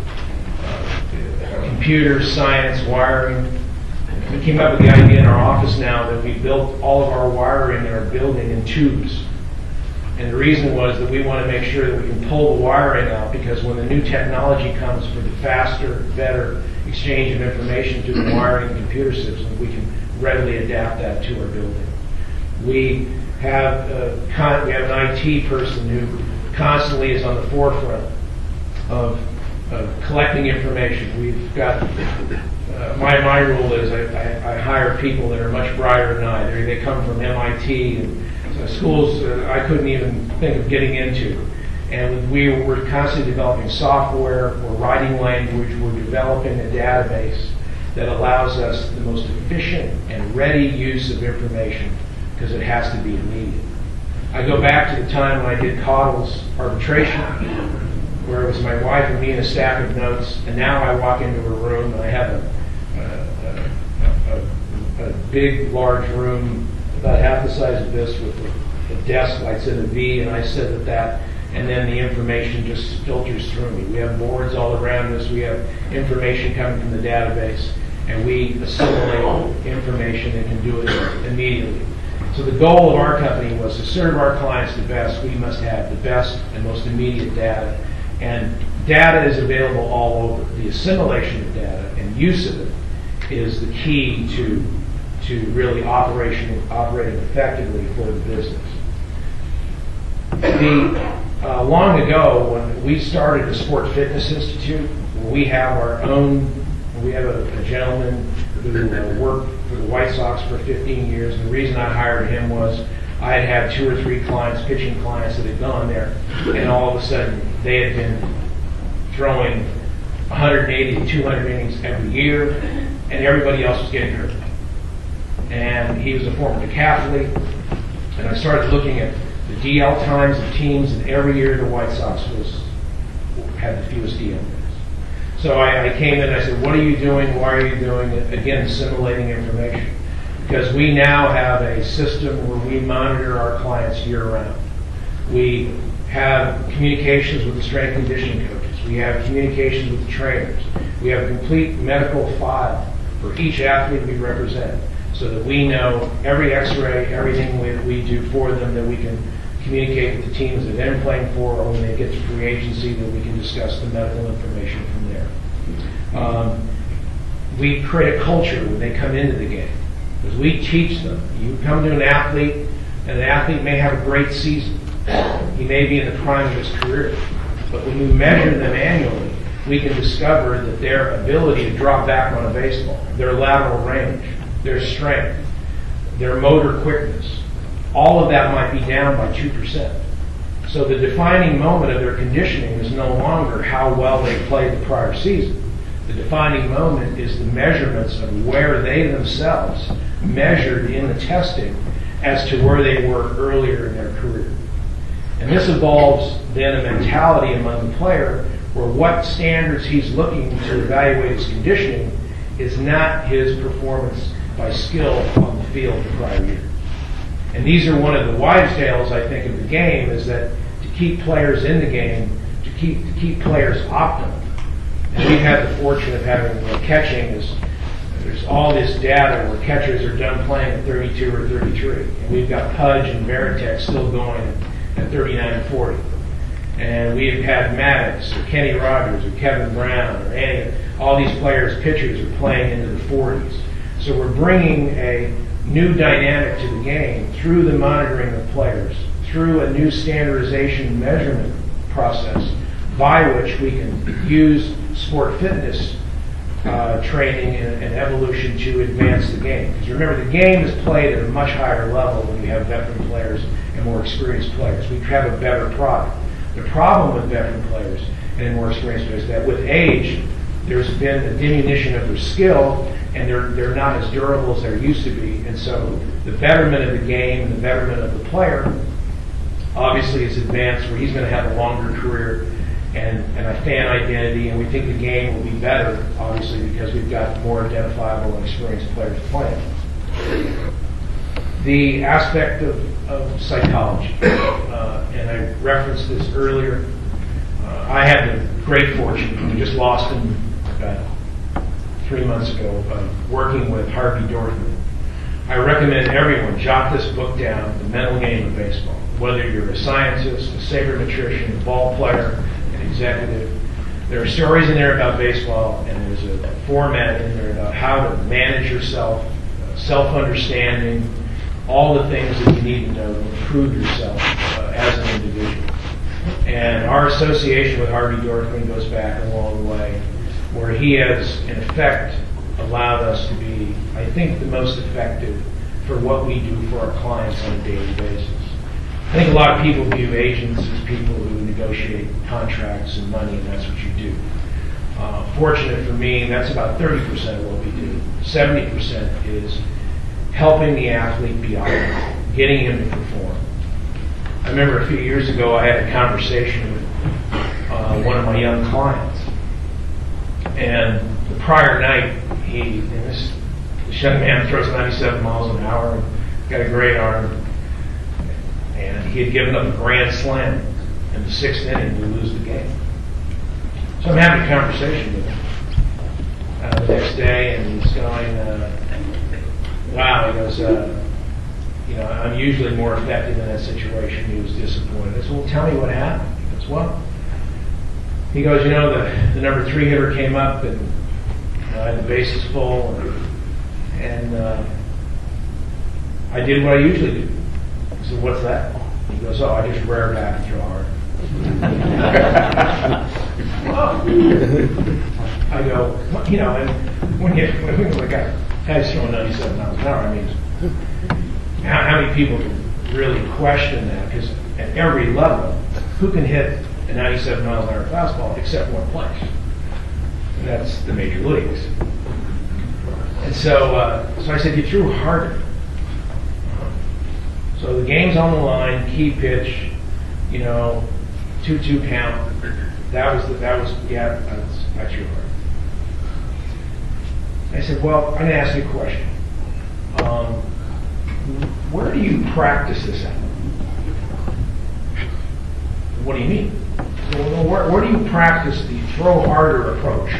uh, computers, science, wiring, we came up with the idea in our office now that we built all of our wiring in our building in tubes. And the reason was that we want to make sure that we can pull the wiring out, because when the new technology comes for the faster, better exchange of information through the wiring and computer system, we can readily adapt that to our building. We have, a, con- we have an I T person who constantly is on the forefront of, of collecting information. We've got, uh, my, my rule is I, I, I hire people that are much brighter than I. They, they come from M I T and uh, schools uh, I couldn't even think of getting into. And we, we're constantly developing software, we're writing language, we're developing a database that allows us the most efficient and ready use of information, because it has to be immediate. I go back to the time when I did Cottle's arbitration, where it was my wife and me and a stack of notes, and now I walk into a room and I have a, a, a, a big, large room, about half the size of this, with a, a desk lights in a V, and I sit at that, and then the information just filters through me. We have boards all around us, we have information coming from the database, and we assimilate information and can do it immediately. So the goal of our company was to serve our clients the best. We must have the best and most immediate data. And data is available all over. The assimilation of data and use of it is the key to, to really operation, operating effectively for the business. The, uh, long ago, when we started the Sport Fitness Institute, we have our own, we have a, a gentleman who uh, worked for the White Sox for fifteen years. And the reason I hired him was I had had two or three clients, pitching clients, that had gone there, and all of a sudden they had been throwing one hundred eighty to two hundred innings every year, and everybody else was getting hurt. And he was a former decathlete, and I started looking at the D L times of teams, and every year the White Sox was had the fewest D L minutes. So I, I came in and I said, what are you doing? Why are you doing it? Again, assimilating information. Because we now have a system where we monitor our clients year-round. We have communications with the strength and conditioning coaches. We have communications with the trainers. We have a complete medical file for each athlete we represent, so that we know every x-ray, everything we, we do for them, that we can communicate with the teams that they're playing for, or when they get to free agency, that we can discuss the medical information from there. Um, we create a culture when they come into the game, because we teach them. You come to an athlete, and an athlete may have a great season. He may be in the prime of his career. But when you measure them annually, we can discover that their ability to drop back on a baseball, their lateral range, their strength, their motor quickness, all of that might be down by two percent. So the defining moment of their conditioning is no longer how well they played the prior season. The defining moment is the measurements of where they themselves measured in the testing as to where they were earlier in their career. And this involves then a mentality among the player where what standards he's looking to evaluate his conditioning is not his performance by skill on the field the prior year. And these are one of the wives' tales, I think, of the game, is that to keep players in the game, to keep to keep players optimal. And we've had the fortune of having you know, catching is there's all this data where catchers are done playing at thirty-two or thirty-three, and we've got Pudge and Veritek still going at thirty-nine and forty. And we have had Maddox or Kenny Rogers or Kevin Brown or any, all these players, pitchers are playing into the forties. So we're bringing a new dynamic to the game through the monitoring of players, through a new standardization measurement process by which we can use sport fitness uh, training and, and evolution to advance the game. Because remember, the game is played at a much higher level when you have veteran players and more experienced players. We have a better product. The problem with veteran players and more experienced players is that with age, there's been a diminution of their skill, and they're they're not as durable as they used to be. And so the betterment of the game and the betterment of the player obviously is advanced, where he's going to have a longer career and, and a fan identity, and we think the game will be better, obviously, because we've got more identifiable and experienced players playing. The aspect of, of psychology, uh, and I referenced this earlier. Uh, I had the great fortune, we just lost him about three months ago, of working with Harvey Dorfman. I recommend everyone jot this book down, The Mental Game of Baseball. Whether you're a scientist, a sabermetrician, a ball player, an executive, there are stories in there about baseball, and there's a format in there about how to manage yourself, uh, self-understanding, all the things that you need to know to improve yourself uh, as an individual. And our association with Harvey Dorfman goes back a long way, where he has, in effect, allowed us to be, I think, the most effective for what we do for our clients on a daily basis. I think a lot of people view agents as people who negotiate contracts and money, and that's what you do. Uh, fortunate for me, that's about thirty percent of what we do. seventy percent is helping the athlete be optimal, getting him to perform. I remember a few years ago I had a conversation with uh, one of my young clients, and the prior night, he, and this, this young man throws ninety-seven miles an hour, and got a great arm, and he had given up a grand slam in the sixth inning to lose the game. So I'm having a conversation with him uh, the next day, and he's going, uh, wow, he goes, uh, you know, I'm usually more effective in that situation. He was disappointed. I said, well, tell me what happened. He goes, well, he goes, you know, the, the number three hitter came up, and you know, I had the bases full, and, and uh, I did what I usually do. I said, what's that? He goes, oh, I just rear back and throw hard. Oh. I go, well, you know, and when you, when the guy has thrown ninety-seven miles an hour, I mean, how, how many people can really question that? Because at every level, who can hit a ninety-seven miles an hour fastball except one place? And that's the major leagues. And so, uh, so I said, you threw harder. So the game's on the line, key pitch, you know, two two count. That was the, that was yeah, that's that's your heart. I said, well, I'm going to ask you a question. Um, where do you practice this at? What do you mean? Well, where, where do you practice the throw harder approach?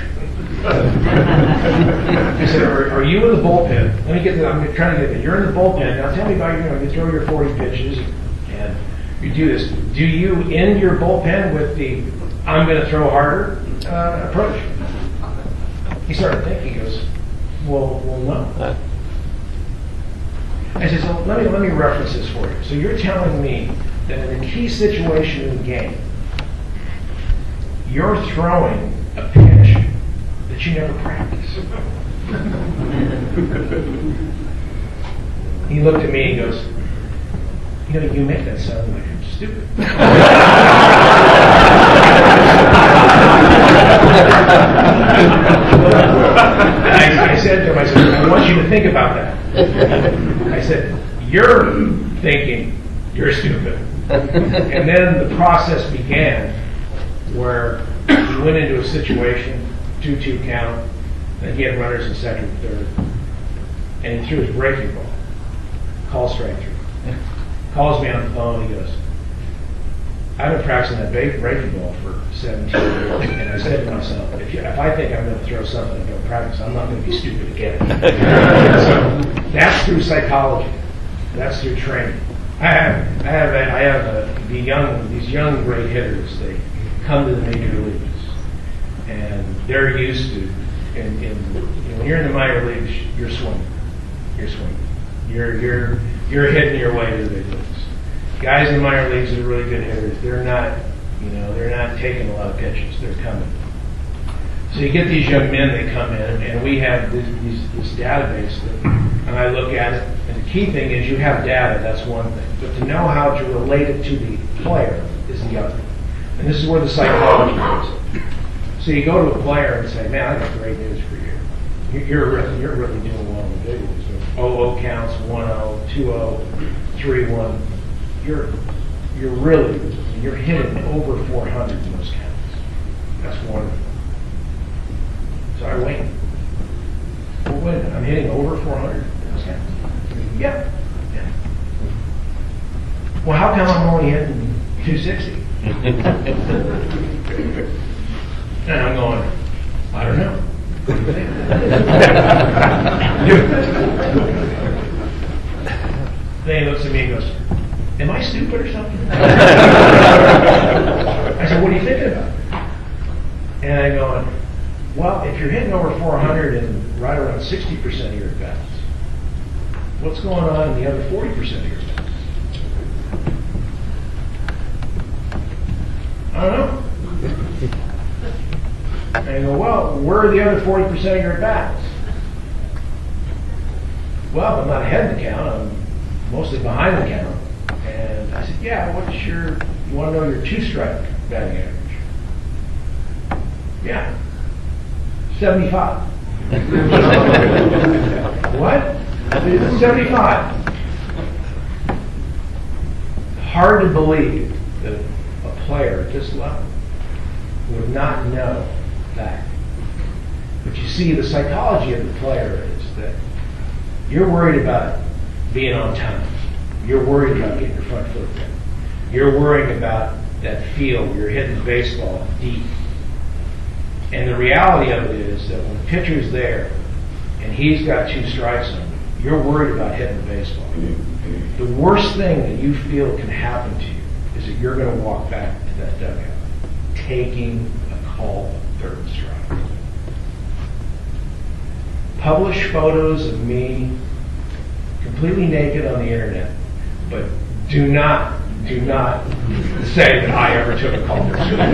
I said, are, are you in the bullpen? Let me get. The, I'm trying to get. The, you're in the bullpen now. Tell me about you know you throw your forty pitches and you do this. Do you end your bullpen with the I'm going to throw harder uh, approach? He started thinking. He goes, well, well, no. I said, so let me let me reference this for you. So you're telling me that in a key situation in the game, you're throwing a pitch that you never practice. He looked at me and goes, you know, you make that sound like I'm stupid. you're thinking you're stupid. And then the process began where he went into a situation, two two count, and he had runners in second and third, and he threw his breaking ball. Call strike three. Calls me on the phone, he goes, I've been practicing that breaking ball for seventeen years, and I said to myself, if, you, if I think I'm going to throw something and don't practice, I'm not going to be stupid again. So that's through psychology. That's through training. I have, I have, I have uh, the young, these young great hitters. They come to the major leagues, and they're used to. In, in you know, when you're in the minor leagues, you're swinging. You're swinging. You're you're you're hitting your way to the big leagues. Guys in the minor leagues that are really good hitters, they're not, you know, they're not taking a lot of pitches. They're coming. So you get these young men, they come in, and we have this, these, this database that, and I look at it, and the key thing is you have data, that's one thing, but to know how to relate it to the player is the other. And this is where the psychology comes in. So you go to a player and say, man, I got great news for you. You're really, you're really doing well in the big leagues. oh oh counts, one oh, two oh, three one. You're, you're really, you're hitting over four hundred in those counts. That's wonderful. So I wait. Well, wait a minute, I'm hitting over four hundred in those counts. Yeah. yeah. Well, how come I'm only hitting two sixty? And I'm going, I don't know. What do you think? Then he looks at me and goes, am I stupid or something? I said, what are you thinking about? And I'm going, well, if you're hitting over four hundred and right around sixty percent of your at-bats, what's going on in the other forty percent of your at-bats? I don't know. And I go, well, where are the other forty percent of your at-bats? Well, I'm not ahead of the count. I'm mostly behind the count. And I said, yeah, what's your, you want to know your two-strike batting average? Yeah. seventy-five. What? seventy-five. Hard to believe that a player at this level would not know that. But you see, the psychology of the player is that you're worried about being on time. You're worried about getting your front foot in. You're worrying about that feel. You're hitting the baseball deep. And the reality of it is that when the pitcher's there and he's got two strikes on him, you're worried about hitting the baseball. The worst thing that you feel can happen to you is that you're going to walk back to that dugout taking a called third strike. Publish photos of me completely naked on the internet, but do not, do not say that I ever took a called third strike.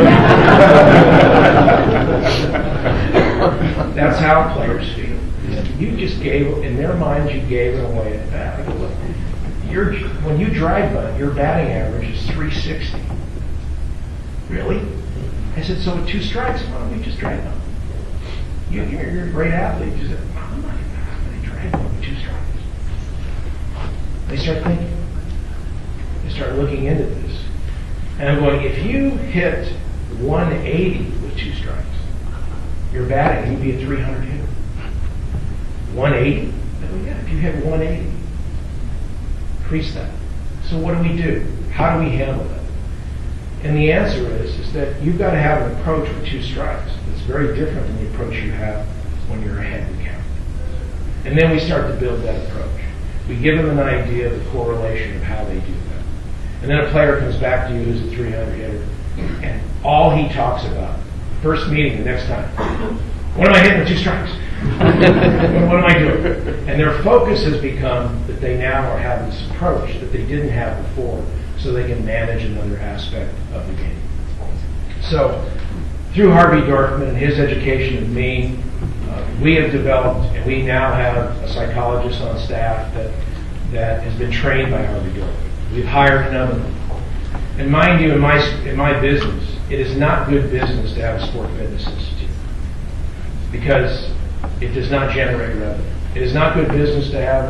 That's how players feel. You just gave, in their minds, you gave it away at bat. I go, look, you're, when you drive bunt, your batting average is three sixty. Really? I said, so with two strikes, why don't we just drive bunt? You, you're, you're a great athlete. You said, I'm not going to drive bunt with two strikes. They start thinking. They start looking into this. And I'm going, if you hit one eighty with two strikes, you're batting, you'd be a three hundred hitter. one eighty? Oh, yeah, if you hit one eighty, increase that. So what do we do? How do we handle that? And the answer is, is that you've got to have an approach with two strikes that's very different than the approach you have when you're ahead in the count. And then we start to build that approach. We give them an idea of the correlation of how they do that. And then a player comes back to you who's a three hundred hitter, and all he talks about, first meeting the next time, what am I hitting with two strikes? what, what am I doing? And their focus has become that they now are having this approach that they didn't have before, so they can manage another aspect of the game. So, through Harvey Dorfman and his education of me, uh, we have developed, and we now have a psychologist on staff that that has been trained by Harvey Dorfman. We've hired another one. And mind you, in my in my business, it is not good business to have a sport fitness institute because it does not generate revenue. It is not good business to have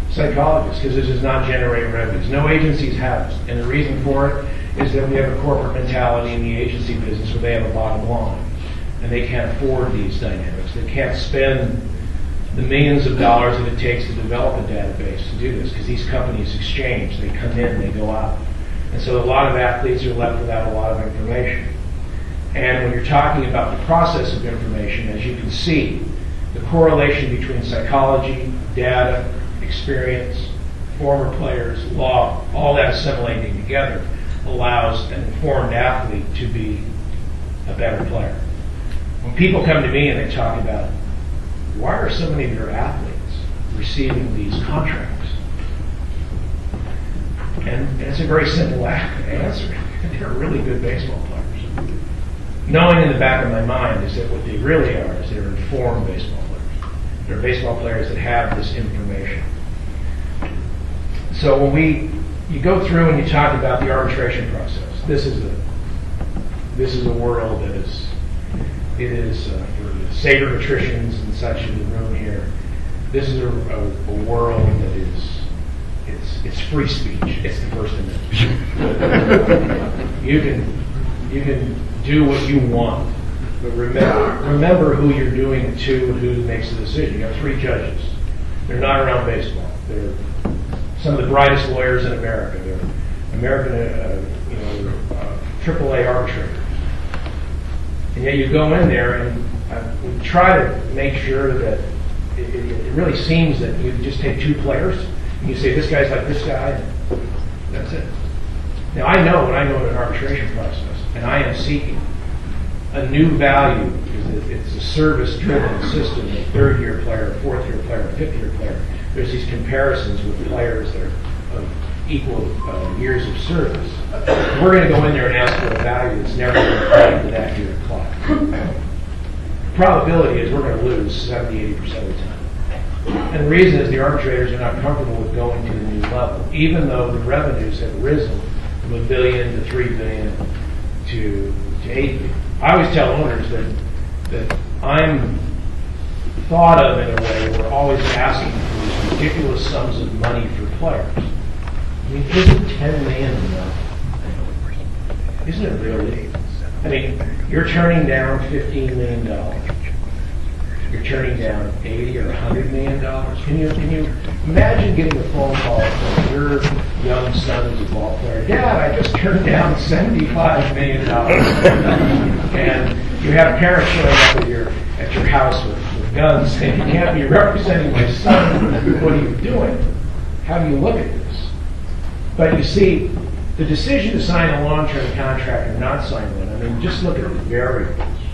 psychologists, because this is not generating revenues. No agencies have it. And the reason for it is that we have a corporate mentality in the agency business where they have a bottom line. And they can't afford these dynamics. They can't spend the millions of dollars that it takes to develop a database to do this, because these companies exchange. They come in, they go out. And so a lot of athletes are left without a lot of information. And when you're talking about the process of information, as you can see, the correlation between psychology, data, experience, former players, law, all that assimilating together allows an informed athlete to be a better player. When people come to me and they talk about, why are so many of your athletes receiving these contracts? And it's a very simple answer. They're really good baseball players. Knowing in the back of my mind is that what they really are is they're informed baseball players. They're baseball players that have this information. So when we, you go through and you talk about the arbitration process, this is a, this is a world that is, it is uh, for the sabermetricians and such in the room here, this is a, a, a world that is, it's, it's free speech. It's the First Amendment. you can, you can do what you want, but remember, remember who you're doing it to and who makes the decision. You have three judges. They're not around baseball. They're some of the brightest lawyers in America. They're American, uh, you know, uh, triple A arbitrators. And yet you go in there and uh, we try to make sure that it, it, it really seems that you just take two players and you say, this guy's like this guy, and that's it. Now I know when I go into an arbitration process and I am seeking a new value, because it's a service-driven system, a third-year player, a fourth-year player, a fifth-year player. There's these comparisons with players that are of equal uh, years of service. We're going to go in there and ask for a value that's never going to play to that year clock. The probability is we're going to lose seventy, eighty percent of the time. And the reason is the arbitrators are not comfortable with going to the new level, even though the revenues have risen from a billion to three billion to, to eight billion. I always tell owners that that I'm thought of in a way we're always asking for these ridiculous sums of money for players. I mean, isn't ten million enough? Isn't it really? I mean, you're turning down fifteen million dollars. You're turning down eighty or a hundred million dollars. Can you can you imagine getting a phone call from your young son who's a ball player? Dad, I just turned down seventy-five million dollars, and you have parents showing up at your at your house with, with guns saying, "You can't be representing my son. What are you doing? How do you look at this?" But you see, the decision to sign a long-term contract or not sign one. I mean, just look at the variables: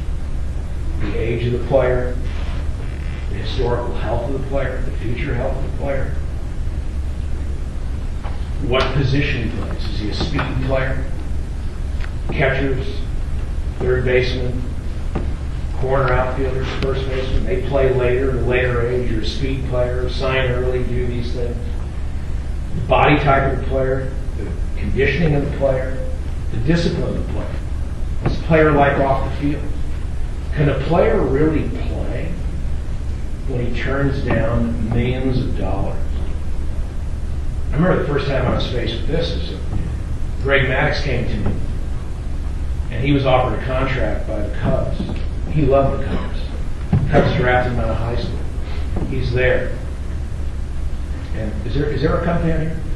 the age of the player, the historical health of the player, the future health of the player, what position he plays. Is he a speed player? Catchers, third baseman, corner outfielders, first baseman, they play later, at a later age. You're a speed player, sign early, do these things. The body type of the player, the conditioning of the player, the discipline of the player. What's the player like off the field? Can a player really play when he turns down millions of dollars? I remember the first time I was faced with this is Greg Maddux came to me, and he was offered a contract by the Cubs. He loved the Cubs. Cubs drafted him out of high school. He's there. And is there is there a Cub fan here?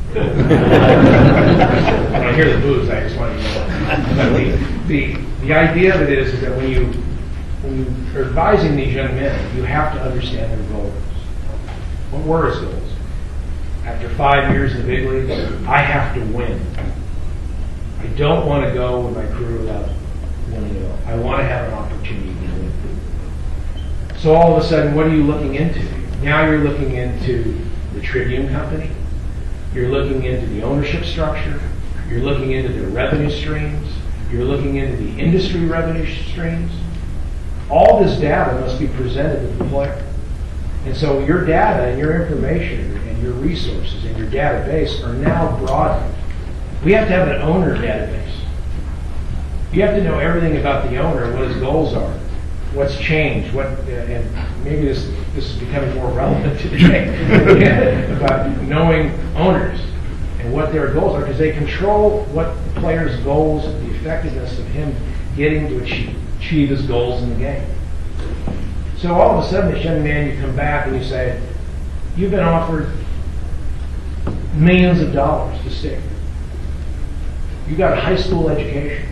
When I hear the boos, I just want to know. the, the the idea of it is, is that when you when you are advising these young men, you have to understand their goals. What were his goals? After five years in the big leagues, I have to win. I don't want to go with my career without winning it all. I want to have an opportunity to win. So all of a sudden, what are you looking into? Now you're looking into the Tribune Company. You're looking into the ownership structure. You're looking into their revenue streams. You're looking into the industry revenue streams. All this data must be presented to the player. And so your data and your information and your resources and your database are now broadened. We have to have an owner database. You have to know everything about the owner and what his goals are. what's changed, what, and maybe this this is becoming more relevant today, about knowing owners and what their goals are, because they control what the player's goals, the effectiveness of him getting to achieve, achieve his goals in the game. So all of a sudden, this young man, you come back and you say, you've been offered millions of dollars to stick. You got a high school education.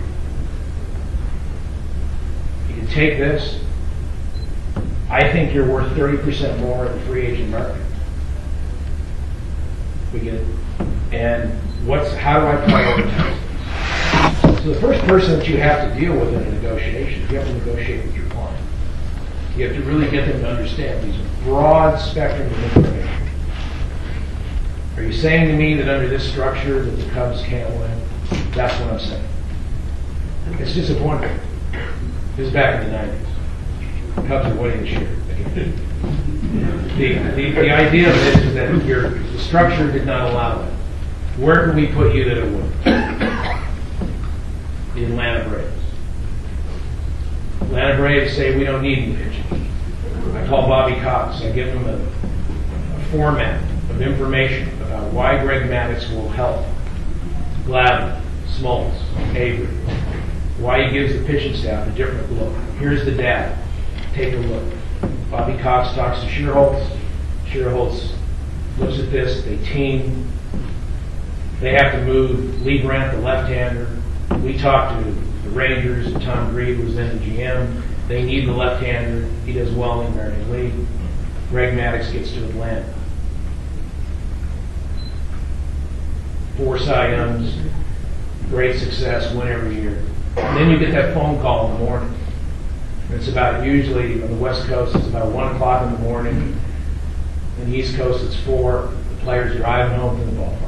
You can take this. I think you're worth thirty percent more in the free agent market. We get it. And what's how do I prioritize this? So the first person that you have to deal with in a negotiation, you have to negotiate with your client. You have to really get them to understand these broad spectrum of information. Are you saying to me that under this structure that the Cubs can't win? That's what I'm saying. It's disappointing. This is back in the nineties. The Cubs are winning this year. The, the, the idea of this is that your, the structure did not allow it. Where can we put you that it would? The Atlanta Braves. Atlanta Braves say we don't need any pitching. I call Bobby Cox. I give him a, a format of information about why Greg Maddux will help Glavine, Smoltz, Avery, why he gives the pitching staff a different look. Here's the data. Take a look. Bobby Cox talks to Schierholtz. Schierholtz looks at this. They team. They have to move Lee Brandt, the left-hander. We talked to the Rangers, and Tom Grieve was then the G M. They need the left-hander. He does well in American League. Greg Maddux gets to Atlanta. Four Cy Youngs, great success, win every year. And then you get that phone call in the morning. It's about, usually on the West Coast, it's about one o'clock in the morning. On the East Coast, it's four. The players are driving home from the ballpark.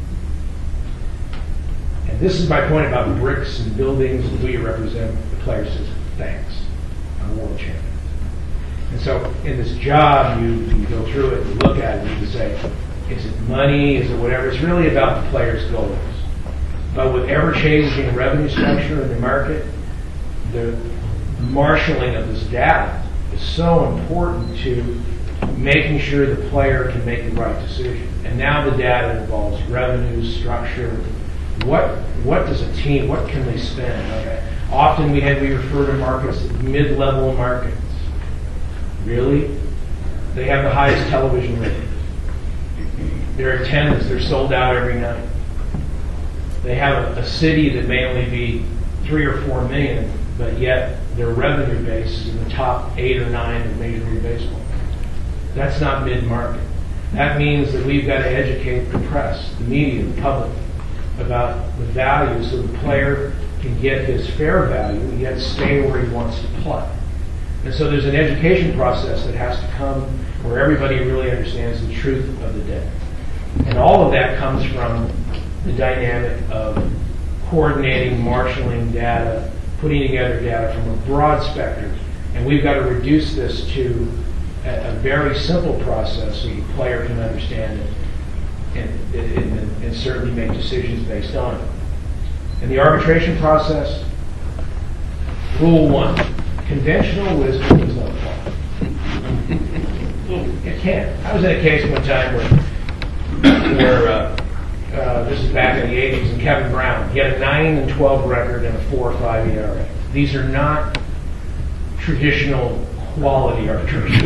And this is my point about bricks and buildings and who you represent. The player says, thanks, I'm a world champion. And so in this job, you, you go through it, you look at it, and you say, is it money, is it whatever? It's really about the player's goals. But with ever-changing revenue structure in the market, the marshaling of this data is so important to making sure the player can make the right decision. And now the data involves revenue, structure. What what does a team, what can they spend? Okay. Often we have, we refer to markets as mid-level markets. Really? They have the highest television ratings. Their attendance, they're sold out every night. They have a, a city that may only be three or four million, but yet their revenue base is in the top eight or nine of Major League Baseball. That's not mid-market. That means that we've got to educate the press, the media, the public about the value so the player can get his fair value and yet stay where he wants to play. And so there's an education process that has to come where everybody really understands the truth of the day. And all of that comes from the dynamic of coordinating, marshaling data, putting together data from a broad spectrum. And we've got to reduce this to a, a very simple process so the player can understand it and, and, and certainly make decisions based on it. In the arbitration process, rule one, conventional wisdom does not apply. It can't. I was in a case one time where, where uh, uh, this is back in the eighties, and Kevin Brown, he had a nine and twelve record and a four or five E R A. These are not traditional quality arbitration.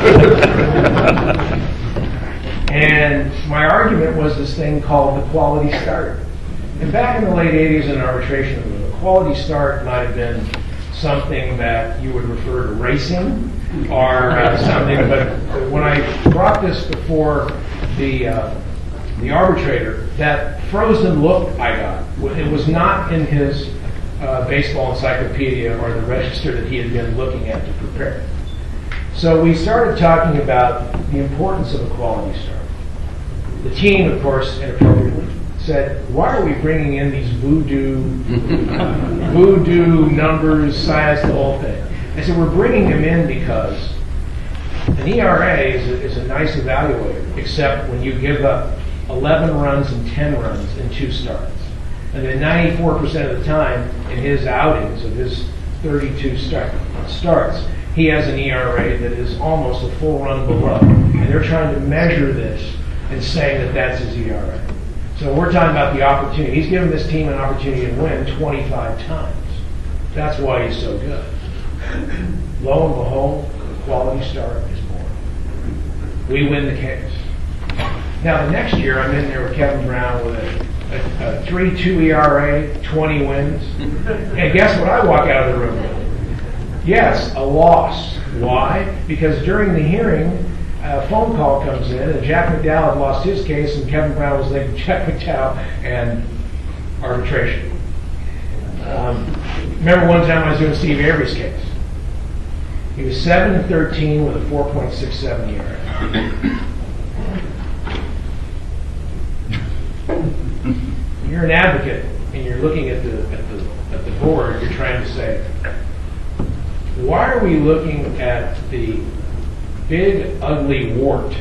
And my argument was this thing called the quality start. And back in the late eighties in arbitration, the quality start might have been something that you would refer to racing or uh, something, but when I brought this before the uh, the arbitrator, that frozen look I got, it was not in his uh, baseball encyclopedia or the register that he had been looking at to prepare. So we started talking about the importance of a quality start. The team, of course, inappropriately said, why are we bringing in these voodoo, voodoo numbers, size, the whole thing? I said, we're bringing them in because an E R A is a, is a nice evaluator, except when you give up eleven runs and ten runs in two starts. And then ninety-four percent of the time in his outings, of his thirty-two start, starts. He has an E R A that is almost a full run below. And they're trying to measure this and saying that that's his E R A. So we're talking about the opportunity. He's given this team an opportunity to win twenty-five times. That's why he's so good. Lo and behold, the quality start is born. We win the case. Now the next year, I'm in there with Kevin Brown with a, a, a three two E R A, twenty wins. And guess what I walk out of the room with? Yes, a loss. Why? Because during the hearing, a phone call comes in, and Jack McDowell had lost his case, and Kevin Brown was like Jack McDowell and arbitration. Um, remember one time I was doing Steve Avery's case. He was seven and thirteen with a four point six seven E R A. You're an advocate, and you're looking at the at the at the board. You're trying to say, why are we looking at the big ugly wart?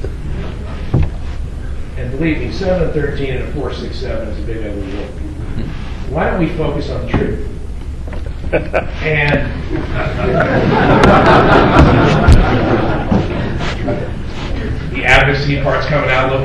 And believe me, seven and thirteen and a four six seven is a big ugly wart. Why don't we focus on the truth? And the advocacy part's coming out a little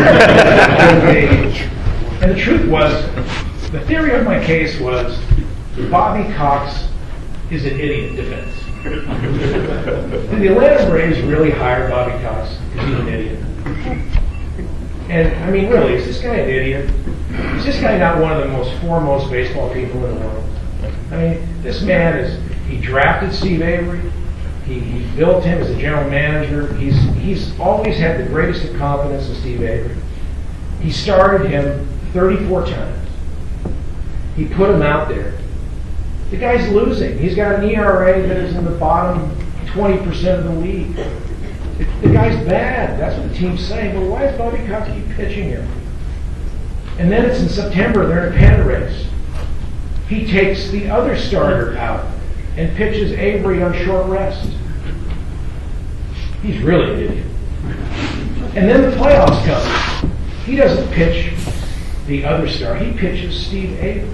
bit. And the truth was, the theory of my case was Bobby Cox is an idiot defense. Did the Atlanta Braves really hire Bobby Cox because he's an idiot? And I mean, really, is this guy an idiot? Is this guy not one of the most foremost baseball people in the world? I mean, this man is, he drafted Steve Avery. He, he built him as a general manager. He's, he's always had the greatest of confidence in Steve Avery. He started him thirty-four times. He put him out there. The guy's losing. He's got an E R A that is in the bottom twenty percent of the league. The guy's bad. That's what the team's saying. But why is Bobby Cox keep pitching him? And then it's in September. They're in a pennant race. He takes the other starter out and pitches Avery on short rest. He's really an idiot. And then the playoffs come. He doesn't pitch the other star. He pitches Steve Avery.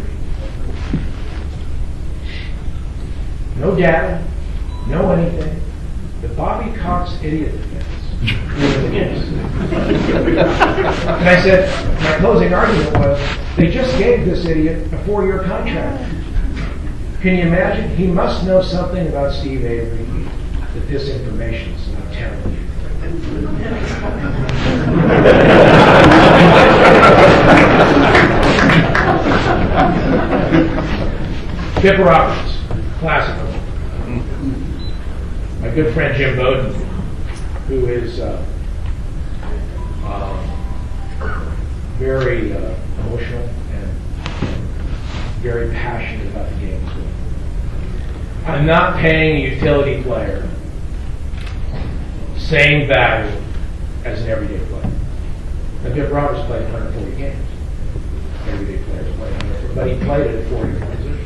No data, no anything. The Bobby Cox idiot defense. And I said, my closing argument was, they just gave this idiot a four-year contract. Can you imagine? He must know something about Steve Avery that this information is not telling you. Pip Roberts, classical. My good friend Jim Bowden, who is uh, uh, very uh, emotional and very passionate about the game as well. I'm not paying a utility player same value as an everyday player. Now, Pip Roberts played one hundred forty games. Everyday players play one hundred forty, but he played it at forty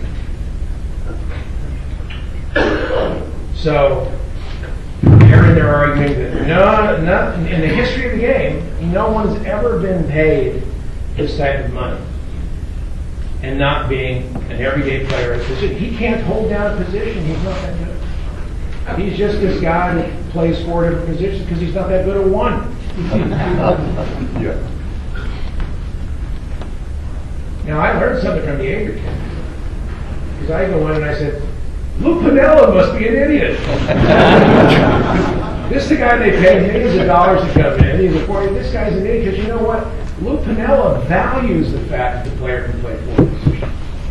position. So they're in there arguing that no, not in the history of the game, no one's ever been paid this type of money, and not being an everyday player in a position. He can't hold down a position. He's not that good. He's just this guy that plays four different positions because he's not that good at one. Yeah. Now, I learned something from the Avery kid. Because I go in and I said, Lou Piniella must be an idiot. This is the guy they pay millions of dollars to come in. He's a four. This guy's an idiot because you know what? Lou Piniella values the fact that the player can play four positions.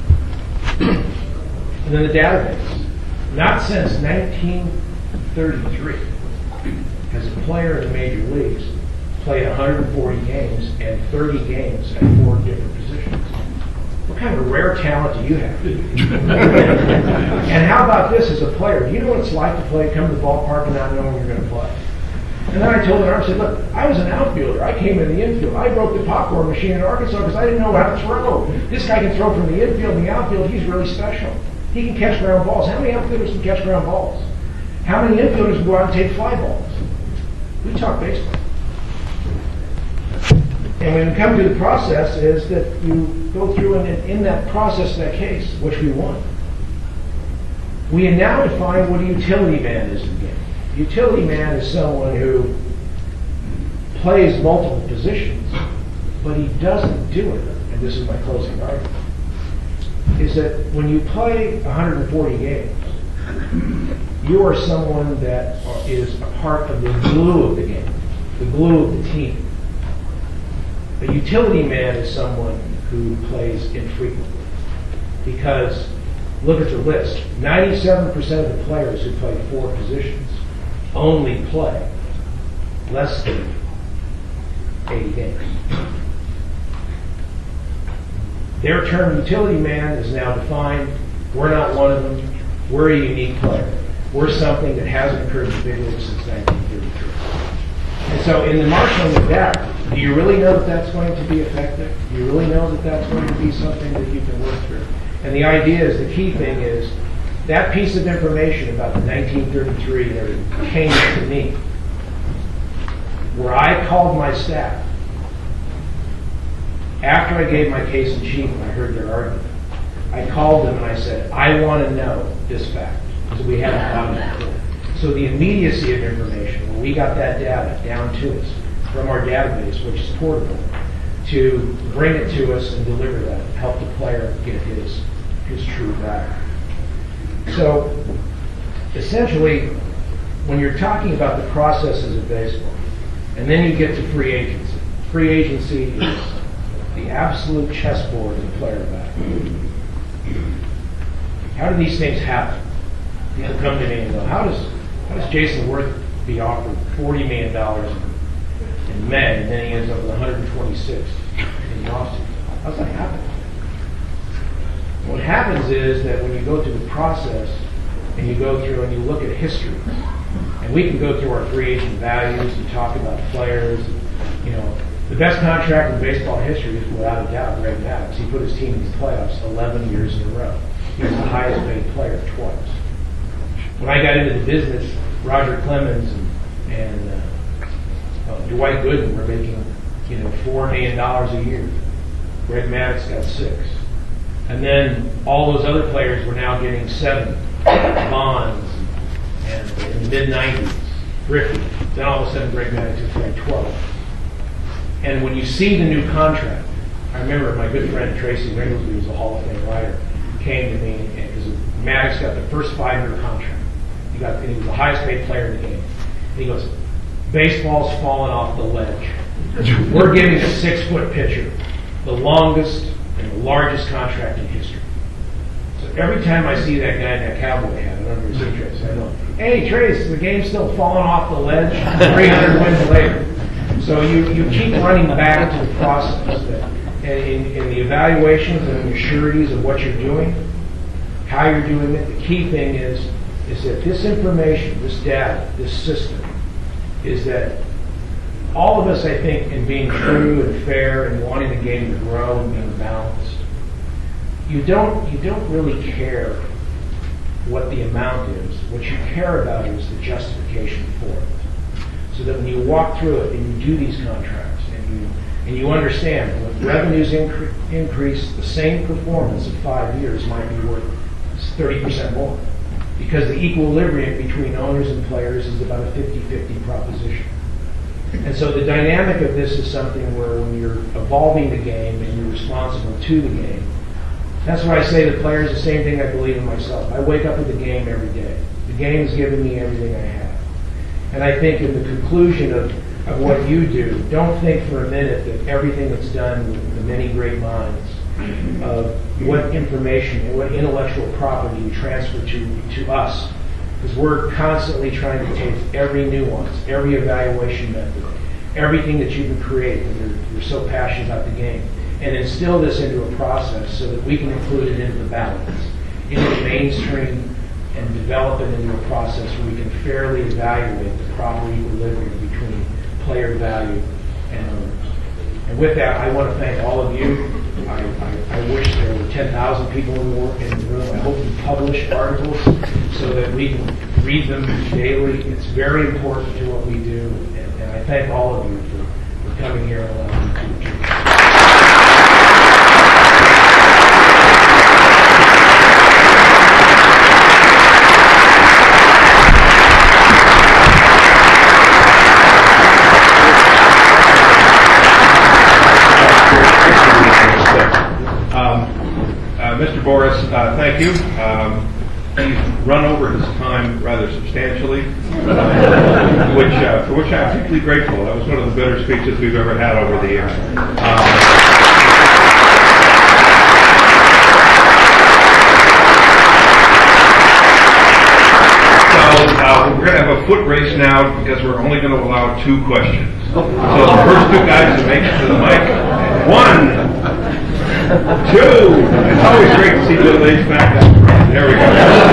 And then the database. Not since nineteen thirty-three has a player in the major leagues played one hundred forty games and thirty games at four different positions. What kind of rare talent do you have? And how about this as a player? Do you know what it's like to play, come to the ballpark and not know when you're going to play? And then I told him, I said, look, I was an outfielder. I came in the infield. I broke the popcorn machine in Arkansas because I didn't know how to throw. This guy can throw from the infield and the outfield. He's really special. He can catch ground balls. How many outfielders can catch ground balls? How many infielders can go out and take fly balls? We talk baseball. And when we come to the process is that you go through and in that process, that case, which we won, we now define what a utility man is in the game. Utility man is someone who plays multiple positions, but he doesn't do it, and this is my closing argument, is that when you play one hundred forty games, you are someone that is a part of the glue of the game, the glue of the team. A utility man is someone who plays infrequently. Because, look at the list, ninety-seven percent of the players who play four positions only play less than eighty games. Their term utility man is now defined. We're not one of them. We're a unique player. We're something that hasn't occurred in the big leagues since nineteen thirty-three. And so in the marshaling of data, do you really know that that's going to be effective? Do you really know that that's going to be something that you can work through? And the idea is, the key thing is, that piece of information about the nineteen thirty-three that came to me, where I called my staff, after I gave my case in chief and I heard their argument, I called them and I said, I want to know this fact, because we haven't found it before. So the immediacy of information, when we got that data down to us from our database, which is portable, to bring it to us and deliver that, help the player get his, his true value. So essentially, when you're talking about the processes of baseball, and then you get to free agency. Free agency is the absolute chessboard of the player value. How do these things happen? People come to me and go, how does how does Jason Worth be offered forty million dollars in May, and then he ends up with one hundred twenty-six in the offseason? How does that happen? What happens is that when you go through the process and you go through and you look at history, and we can go through our free agent values and talk about players, you know, the best contract in baseball history is without a doubt Greg Maddux. He put his team in the playoffs eleven years in a row. He was the highest paid player twice. When I got into the business, Roger Clemens and, and uh, uh, Dwight Gooden were making, you know, four million dollars a year. Greg Maddux got six. And then all those other players were now getting seven. Bonds, and in the mid nineties, Griffey. Then all of a sudden Greg Maddux is playing twelve. And when you see the new contract, I remember my good friend Tracy Ringlesby, who's a Hall of Fame writer, came to me because Maddux got the first five-year contract. He got, and he was the highest paid player in the game. And he goes, baseball's fallen off the ledge. We're giving a six-foot pitcher the longest and the largest contract in history. So every time I see that guy in that cowboy hat, I don't ever see Trace, I go, hey Trace, the game's still falling off the ledge three hundred wins later. So you, you keep running back to the process that, and in, in the evaluations and the sureties of what you're doing, how you're doing it. The key thing is, is that this information, this data, this system, is that all of us, I think, in being true and fair and wanting the game to grow and being balanced, you don't you don't really care what the amount is. What you care about is the justification for it. So that when you walk through it and you do these contracts and you and you understand when revenues incre- increase, the same performance of five years might be worth thirty percent more. Because the equilibrium between owners and players is about a fifty-fifty proposition. And so the dynamic of this is something where when you're evolving the game and you're responsible to the game, that's why I say the players the same thing I believe in myself. I wake up with the game every day. The game has given me everything I have. And I think in the conclusion of, of what you do, don't think for a minute that everything that's done with the many great minds of what information and what intellectual property you transfer to, to us. Because we're constantly trying to take every nuance, every evaluation method, everything that you've been creating, and you're, you're so passionate about the game, and instill this into a process so that we can include it into the balance, into the mainstream, and develop it into a process where we can fairly evaluate the proper equilibrium between player value and owners. And with that, I want to thank all of you. I, I, I wish there were ten thousand people in the, in the room. I hope you publish articles so that we can read them daily. It's very important to what we do, and, and I thank all of you for, for coming here and allowing me to contribute. he's run over his time rather substantially, uh, which, uh, for which I'm deeply grateful. That was one of the better speeches we've ever had over the years. Um, Uh, we're going to have a foot race now because we're only going to allow two questions. So the first two guys to make it to the mic, one, two. It's always great to see Bill H back up. There we go.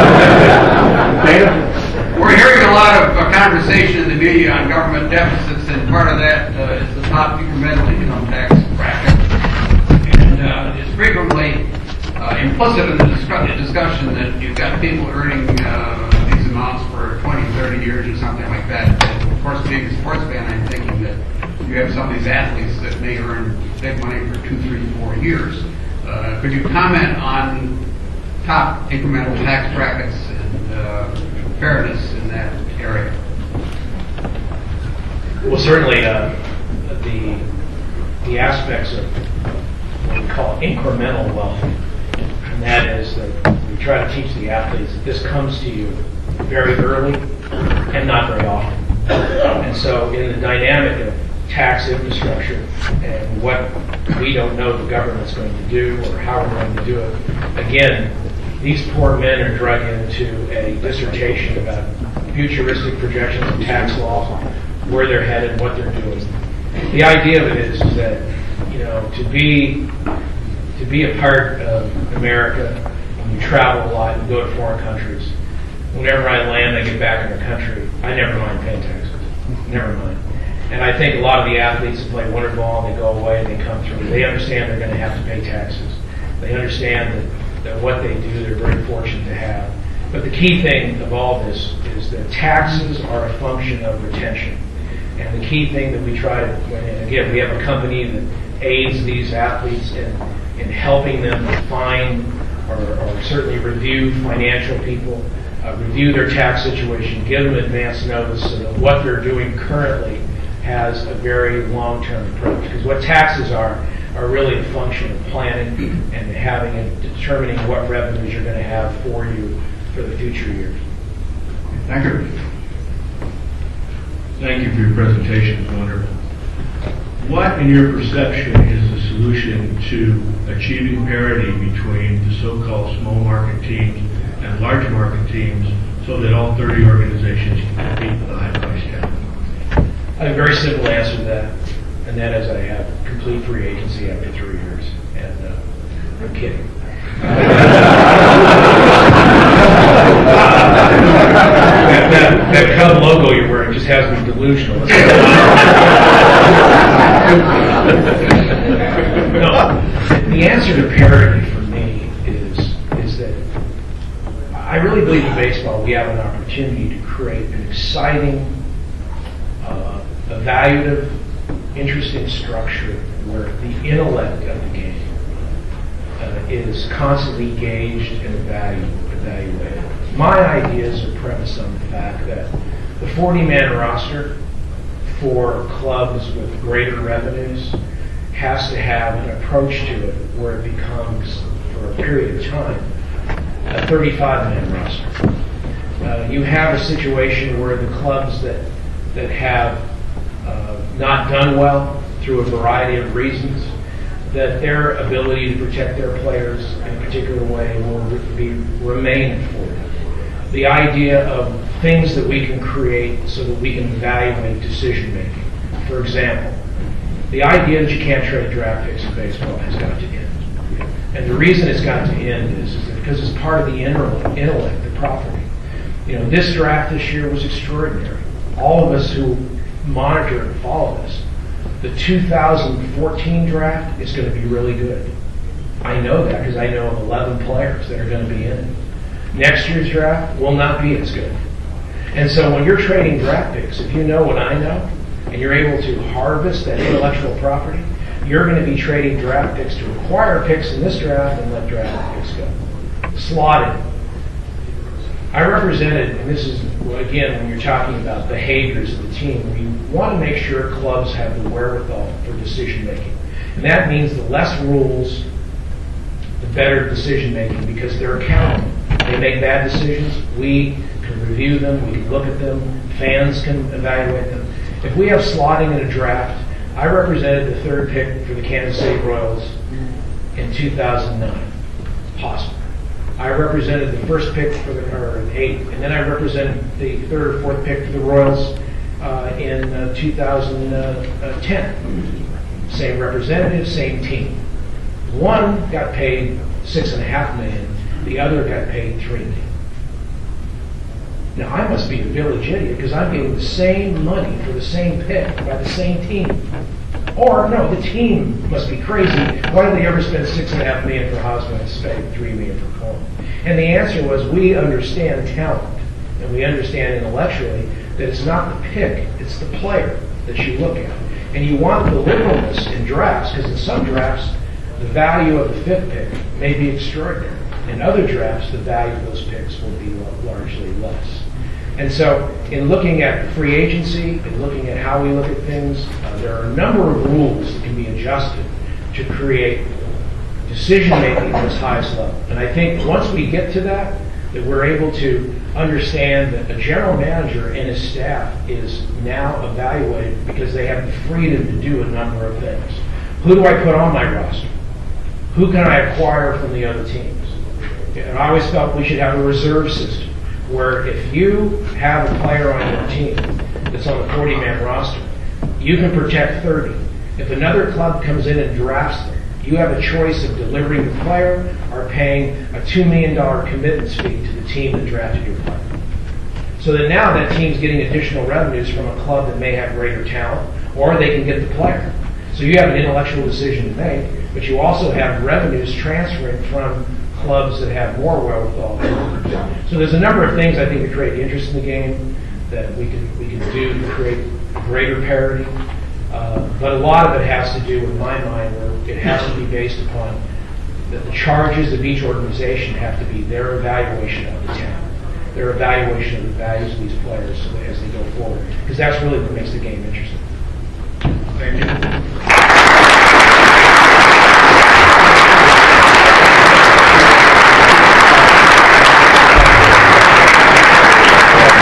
Dana? We're hearing a lot of uh, conversation in the media on government deficits, and part of that uh, is the top incremental income tax bracket. And uh, it's frequently uh, implicit in the discuss- discussion that you've got people earning uh, these amounts for twenty, thirty years or something like that. And of course, being a sports fan, I'm thinking that you have some of these athletes that may earn big money for two, three, four years. Uh, could you comment on top incremental tax brackets and uh, fairness in that area? Well, certainly uh, the the aspects of what we call incremental wealth, and that is that we try to teach the athletes that this comes to you very early and not very often. And so in the dynamic of tax infrastructure and what we don't know the government's going to do or how we're going to do it, again, these poor men are drug into a dissertation about futuristic projections of tax law, where they're headed, what they're doing. The idea of it is, is that, you know, to be to be a part of America, when you travel a lot and go to foreign countries, whenever I land, I get back in the country, I never mind paying taxes. Never mind. And I think a lot of the athletes that play winter ball, they go away, they come through, they understand they're going to have to pay taxes. They understand that, that what they do, they're very fortunate to have. But the key thing of all this is that taxes are a function of retention. And the key thing that we try to, and again, we have a company that aids these athletes in, in helping them find or, or certainly review financial people, uh, review their tax situation, give them advance notice so that what they're doing currently has a very long-term approach. Because what taxes are, are really a function of planning and having and determining what revenues you're going to have for you for the future years. Thank you. Thank you for your presentation. It's wonderful. What, in your perception, is the solution to achieving parity between the so-called small market teams and large market teams so that all thirty organizations can compete with the high-priced talent? I have a very simple answer to that, and that is I have complete free agency after three years. And uh, I'm kidding. that, that, that Cub logo you're wearing just has me delusional. No, the answer to parity for me is is that I really believe in baseball we have an opportunity to create an exciting, uh, evaluative, interesting structure where the intellect of the game uh, is constantly gauged and evalu- evaluated. My ideas are premised on the fact that the forty-man roster for clubs with greater revenues has to have an approach to it where it becomes, for a period of time, a thirty-five-man roster. Uh, you have a situation where the clubs that that have uh, not done well through a variety of reasons, that their ability to protect their players in a particular way will be remain afforded. The idea of things that we can create so that we can evaluate decision making. For example, the idea that you can't trade draft picks in baseball has got to end. And the reason it's got to end is, is because it's part of the intellect, intellect, the property. You know, this draft this year was extraordinary. All of us who monitor and follow this, the two thousand fourteen draft is going to be really good. I know that because I know of eleven players that are going to be in it. Next year's draft will not be as good. And so when you're trading draft picks, if you know what I know, and you're able to harvest that intellectual property, you're going to be trading draft picks to acquire picks in this draft and let draft picks go. Slotted. I represented, and this is, again, when you're talking about behaviors of the team, we want to make sure clubs have the wherewithal for decision making. And that means the less rules, the better decision making, because they're accountable. They make bad decisions. We can review them. We can look at them. Fans can evaluate them. If we have slotting in a draft, I represented the third pick for the Kansas City Royals in two thousand nine, possible. I represented the first pick for the, or an eight, and then I represented the third or fourth pick for the Royals uh, in uh, two thousand ten. Same representative, same team. One got paid six and a half million. The other got paid three million. Now I must be a village idiot because I'm getting the same money for the same pick by the same team. Or no, the team must be crazy. Why did they ever spend six and a half million for Hosmer and spend three million for Coleman? And the answer was we understand talent and we understand intellectually that it's not the pick, it's the player that you look at. And you want the liberalness in drafts because in some drafts the value of the fifth pick may be extraordinary. In other drafts, the value of those picks will be largely less. And so, in looking at free agency, in looking at how we look at things, uh, there are a number of rules that can be adjusted to create decision-making at its highest level. And I think once we get to that, that we're able to understand that a general manager and his staff is now evaluated because they have the freedom to do a number of things. Who do I put on my roster? Who can I acquire from the other teams? And I always felt we should have a reserve system where if you have a player on your team that's on the forty-man roster, you can protect thirty. If another club comes in and drafts them, you have a choice of delivering the player or paying a two million dollars commitment fee to the team that drafted your player. So that now that team's getting additional revenues from a club that may have greater talent, or they can get the player. So you have an intellectual decision to make, but you also have revenues transferring from clubs that have more wherewithal. So there's a number of things I think that create interest in the game that we can we can do to create greater parity. Uh, but a lot of it has to do, in my mind, where it has to be based upon that the charges of each organization have to be their evaluation of the talent, their evaluation of the values of these players as they go forward, because that's really what makes the game interesting. Thank you.